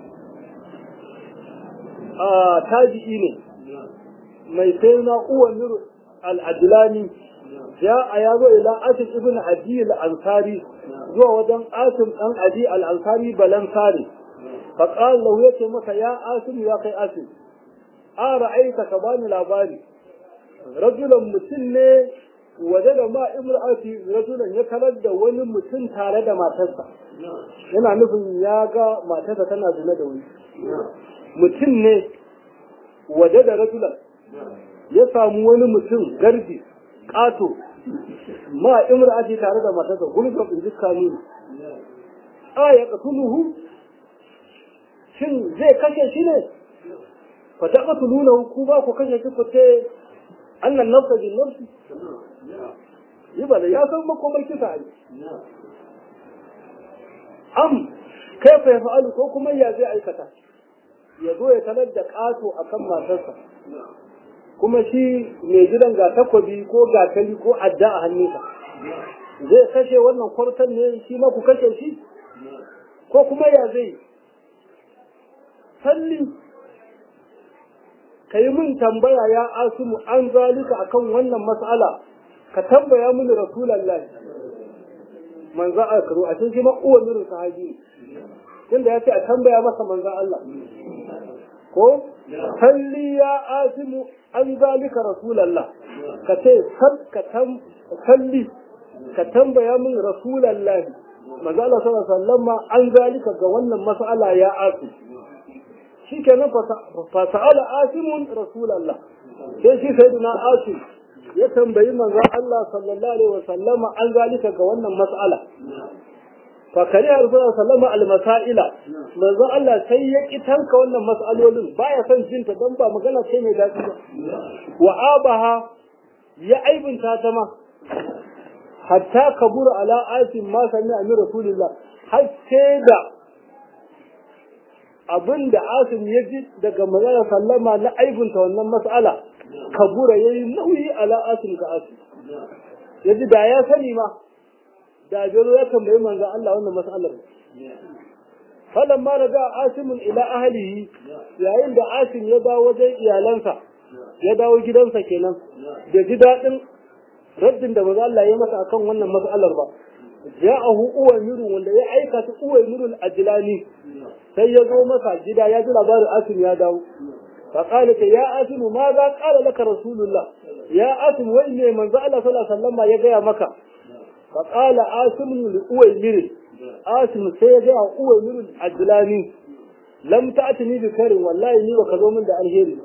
a tabi'i ne mai suna uwaymir al-ajlani ya ayazo ila asim ibn adi al-ansari zuwa wajen asim dan adi al-ansari balansari fa qala lahu yace maka ya asim ya kai asim a ra'aita ka bani labari rajulan mutum ne waje da ma imra'ati rajulan ya tarar da wani mutum tare da matarsa yana nufin ya ga matarsa tana zina da wani mutum ne waje da rajulan ya samu wani mutum garbi kato ma imra'ati tare da matarsa gulga bin jiskani a ya qatuluhu shin zai kashe shi ne fa taqtuluna ku ba ku kashe shi fate annan nafsa bin nafsi yi ba da ya san makomar kisa ne am kai fa yafa'alu ko kuma ya zai aikata ya zo ya talar da kato akan matarsa kuma shi mai gidan ga takwabi ko gatari ko adda a hannunsa zai kashe wannan kwartan ne shi ma ku kashe shi ko kuma ya zai salli ka yi min tambaya ya asimu an zalika akan wannan mas'ala ka tambaya mini rasulallah manzo a karo a cikin ma uwa mirin sahabi tunda ya ce a tambaya masa manzo Allah ko salli ya asimu an zalika rasulullah ka ce ka tam salli ka tambaya min rasulullah manzo Allah sallallahu alaihi wasallam an zalika ga wannan mas'ala ya asim shikenan fa sa'ala asimun rasulullah sai shi sayyidina asim ya tambayi manzo Allah sallallahu alaihi wasallam an zalika ga wannan mas'ala fa kare rasulullah sallallahu alaihi masaila manzo Allah sai ya kitanka wannan mas'alolin baya son jinta dan ba magana sai mai dadi ba wa abaha ya aibinta ta ma hatta kabura ala asim ma sami amir rasulullah har sai da abinda asim ya ji daga manzo sallama na aibinta wannan mas'ala kabura yayi nauyi ala asim ga asim yaji da ya sani ma da jaro ya tambayi manzo Allah wannan mas'alar falan ma raga asimun ila ahlihi yayin da asim ya dawo wajen iyalansa ya dawo gidansa kenan da ji dadin raddin da manzo Allah ya masa akan wannan mas'alar ba ja'ahu uwaymiru wanda ya aika ta uwaymirul ajlani sai ya zo masa gida ya ji labarin asim ya dawo فقال يا آسم ماذا قال لك رسول الله يا آسم وإن من زعل صلى الله عليه وسلم يجي مكة فقال آسم لأويمر آسم سيجي أويمر العجلاني لم تأتني بخير والله إني وكذو من ده الهيري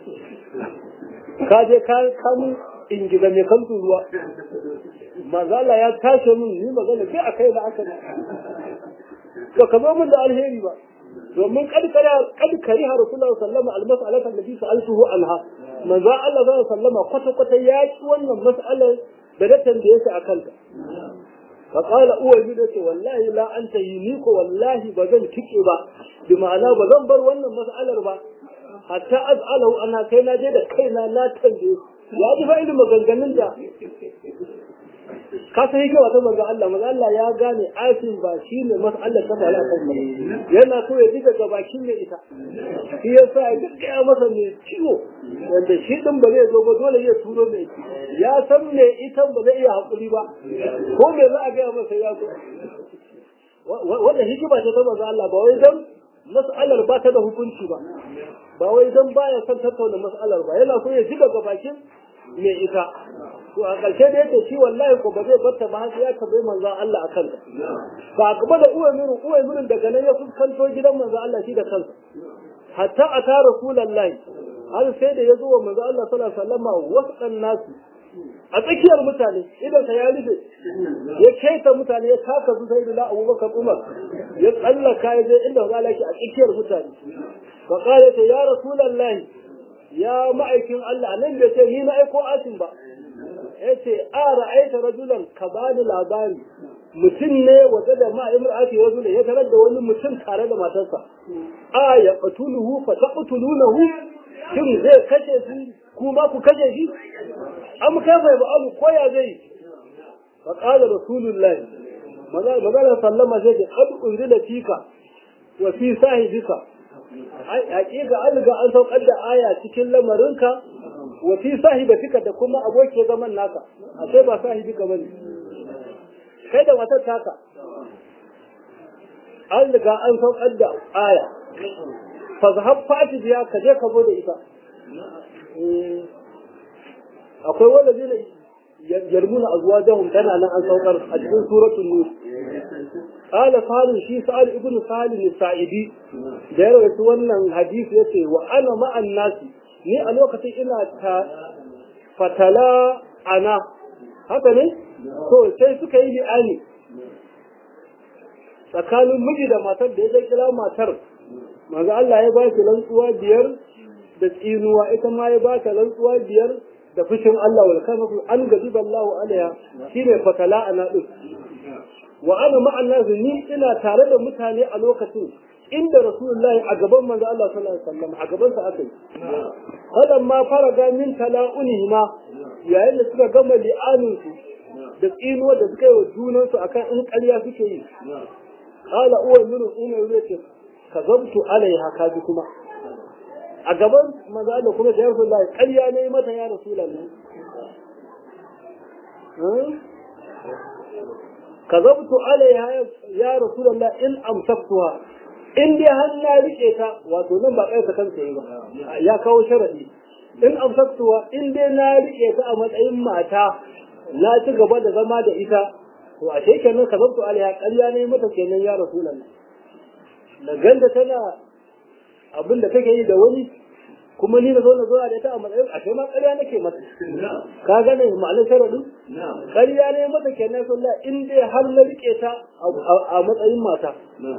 kaje ka kamu ingiza mai kan ruwa mazala ya tashi min ni magana sai akai da aka to kazo min da alheri ba domin kadkara kadkari har Rasulullah sallallahu alaihi wasallam al-mas'alata allati sa'altuhu anha manzo Allah sallallahu alaihi wasallam kwata kwata ya ci wannan mas'alar da datan da yake akan ta fa qala uwa bi dace wallahi la anta yiniku wallahi bazan tike ba bi ma'ana bazan bar wannan mas'alar ba hatta az'alahu ana kai na je da kaina na tambaye ya ji fa irin maganganun da ka sai ga wata manzo Allah manzo Allah ya gane asin ba shine mas'alar ta bala kan mai yana so ya diga ga bakin mai ita shi yasa ya gaggaya masa ne ciwo wanda shi din ba zai zo ba dole ya turo mai ya san me ita ba zai iya hakuri ba ko me za a ga masa ya zo wanda hikima ce ta manzo Allah ba wai dan mas'alar ba ta da hukunci ba ba wai dan baya son tattauna mas'alar ba yana so ya diga ga bakin mai ita to a ƙarshe da yake shi wallahi ko ba zai barta ba har ya kabe manzon Allah akan ta ba gaba da uwai mirin uwai mirin daga nan ya fuskanto gidan manzon Allah shi da kansa hatta ata rasulullahi har sai da yazo wa manzon Allah sallallahu alaihi wasallam wasan nasu a tsakiyar mutane idan ka ya rufe ya kaita mutane ya taka su sai da Abubakar Umar ya tsallaka ya je inda manzon Allah yake a tsakiyar mutane fa qala ya rasulullahi ya ma'aikin Allah nan bai ce ni na aiko asin ba yace a ra'aita rajulan ka bani labari mutum ne waje da ma imra'ati rajulun ya tarar da wani mutum tare da matarsa a ya qatuluhu fa taqtulunahu kin zai kace shi kuma ku kace shi am kafa ba alu koya zai fa qala rasulullahi magana sallama sai da qad unzila fika wa fi sahibika ai hakika an riga an saukar da aya cikin lamarinka wa fi sahibatika da kuma abokin zaman naka a sai ba sahibika bane kai da wata taka an riga an saukar da aya fa zahab fati biya ka je ka zo da ita akwai wanda zai yarmuna azwajahum tana nan an saukar a cikin suratul nur قال سالم شي سال ابن سالم السائدي da ya rawaito wannan hadisi yace wa ana ma'an nasi ni a lokacin ina ta fatala ana haka ne to sai suka yi li'ani tsakanin miji da matar da ya zai kira matar manzo Allah ya ba shi rantsuwa biyar da tsinuwa ita ma ya ba ta rantsuwa biyar da fushin Allah wal kamafu an gadiballahu alaiha shine fatala ana din wa ana ma'an nasu ni ina tare da mutane a lokacin inda rasulullahi a gaban manzo Allah sallallahu alaihi wasallam a gaban sa aka yi hadan ma faraga min tala'unihima yayin da suka gama li'anin su da tsinuwa da suka yi wa junan su akan in ƙarya suke yi qala uwa min umma yace kazabtu alaiha kaji kuma a gaban manzo Allah kuma da rasulullahi ƙarya ne mata ya rasulullahi كذبت عليها يا رسول الله إن أمسكتها in dai har na rike ta wato nan ba kai ta kansa yi ba ya kawo sharadi in amsaktuwa in dai na rike ta a matsayin mata na ci gaba da zama da ita to a ce kenan ka zabtu alaiha ƙarya ne mata kenan ya rasulullah da ganda tana abin da take yi da wani kuma ni na zo na zo da ita a matsayin a ce ma ƙarya nake mata ka gane ma'anar sharadi ƙarya ne mata kenan sallah in dai har na rike ta a matsayin mata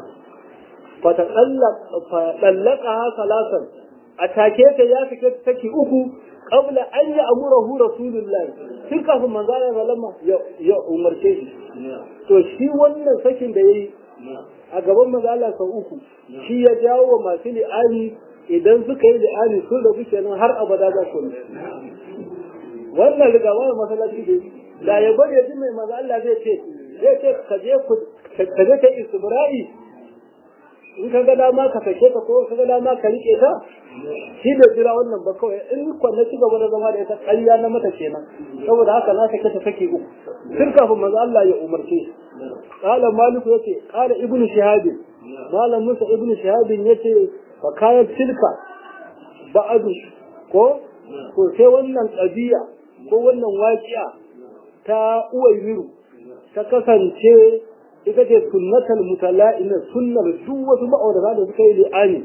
fa ta dallaka salasan a take ta ya fike take uku qabla an ya amurahu rasulullah tun kafin manzo Allah sallama ya umarce shi to shi wannan sakin da yayi a gaban manzo Allah sau uku shi ya jawo wa masu li'ani idan suka yi li'ani sun rabu kenan har abada za su wannan riga wannan masallaci da da ya bari ya ji mai manzo Allah zai ce zai ce ka je ku ka je kai istibra'i in ka ga dama ka sake ta ko ka ga dama ka rike ta shi da jira wannan ba kawai in kwanne ci gaba da zama da ita ƙarya na mata kenan saboda haka na sake ta sake uku tun kafin manzo Allah ya umarce qala malik yace qala ibnu shihab malam musa ibnu shihab yace fa kayan tilka ba'adu ko ko sai wannan qadiya ko wannan waqi'a ta uwayyiru ta kasance ita ce sunnatul mutala'ina sunnar duk wasu ma'aurata da suka yi li'ani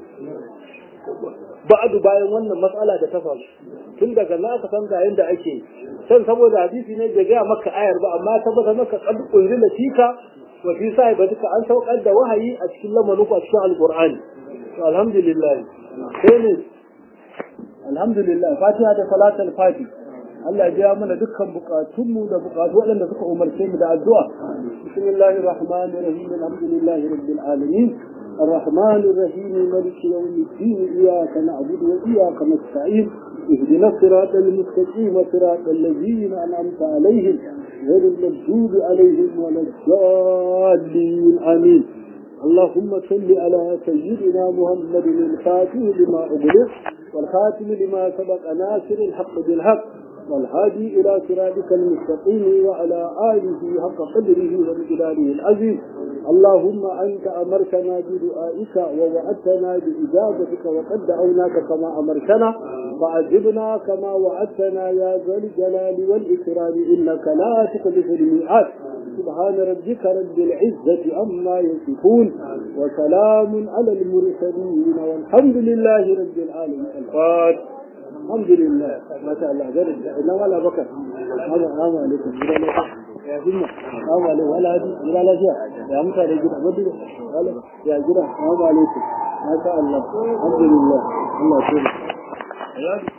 ba'adu bayan wannan matsala da ta faru tun daga na ka san ga yanda ake san saboda hadisi ne bai ga maka ayar ba amma tabbata maka qad unzila tika wa fi sahibatika an saukar da wahayi a cikin lamarin ku a cikin alqur'ani to alhamdulillah sai ne alhamdulillah fatiha da salatul fatih Allah ya mana dukkan bukatunmu da bukatu waɗanda suka umarce mu da addu'a bismillahir rahmanir rahim alhamdulillahi rabbil alamin الرحمن الرحيم مالك يوم الدين إياك نعبد وإياك نستعين اهدنا الصراط المستقيم صراط الذين أنعمت عليهم غير المغضوب عليهم ولا الضالين آمين اللهم صل على سيدنا محمد الفاتح لما أغلق والخاتم لما سبق ناصر الحق بالحق والهادي إلى صراطك المستقيم وعلى آله حق قدره ومقداره العظيم اللهم أنت أمرتنا بدعائك ووعدتنا بإجابتك وقد دعوناك كما أمرتنا فأجبنا كما وعدتنا يا ذا الجلال والإكرام إنك لا تخلف الميعاد سبحان ربك رب العزة عما يصفون وسلام على المرسلين والحمد لله رب العالمين. الحمد لله ما شاء الله غير انما لا بكر هذا السلام عليكم يا جماعه السلام عليكم ولا هذه ولا لا شيء يا متى كده بدل ولا يا جماعه السلام عليكم ما شاء الله الحمد لله الله يسلمك